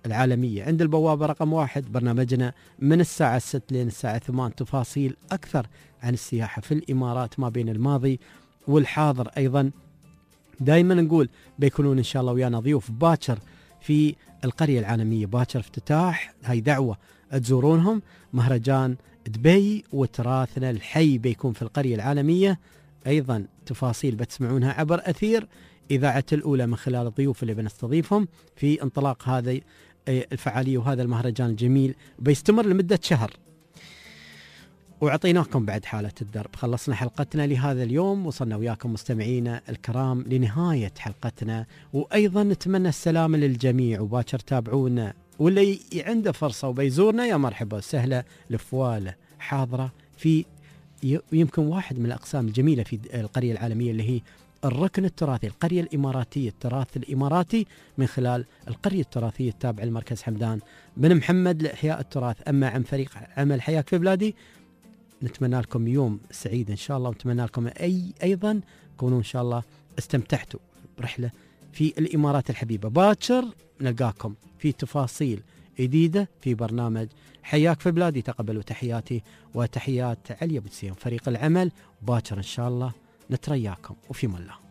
B: العالمية عند البوابة رقم واحد. برنامجنا من الساعة ستة لين الساعة ثمانية، تفاصيل أكثر عن السياحة في الإمارات ما بين الماضي والحاضر. أيضا دائما نقول بيكونون إن شاء الله ويانا ضيوف باكر في القرية العالمية، باكر افتتاح، هاي دعوة تزورونهم. مهرجان دبي وتراثنا الحي بيكون في القرية العالمية. أيضا تفاصيل بتسمعونها عبر أثير إذاعة الأولى من خلال الضيوف اللي بنستضيفهم في انطلاق هذه الفعالية وهذا المهرجان الجميل بيستمر لمدة شهر. وعطيناكم بعد حالة الدرب. خلصنا حلقتنا لهذا اليوم، وصلنا وياكم مستمعينا الكرام لنهاية حلقتنا، وأيضا نتمنى السلامة للجميع، وباكر تابعونا، واللي عنده فرصة وبيزورنا يا مرحبا سهلة. الفوالة حاضرة في يمكن واحد من الأقسام الجميلة في القرية العالمية اللي هي الركن التراثي، القرية الإماراتية، التراث الإماراتي من خلال القرية التراثية التابعة لمركز حمدان بن محمد لإحياء التراث. أما عن فريق عمل حياك في بلادي، نتمنى لكم يوم سعيد إن شاء الله، ونتمنى لكم أي أيضا كونوا إن شاء الله استمتعتوا برحلة في الإمارات الحبيبة. باكر نلقاكم في تفاصيل جديدة في برنامج حياك في بلادي. تقبلوا تحياتي وتحيات علي أبو تسيم فريق العمل. باكر إن شاء الله نترياكم وفي من الله.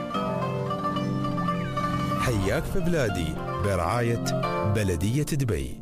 A: حياك في بلادي برعاية بلدية دبي.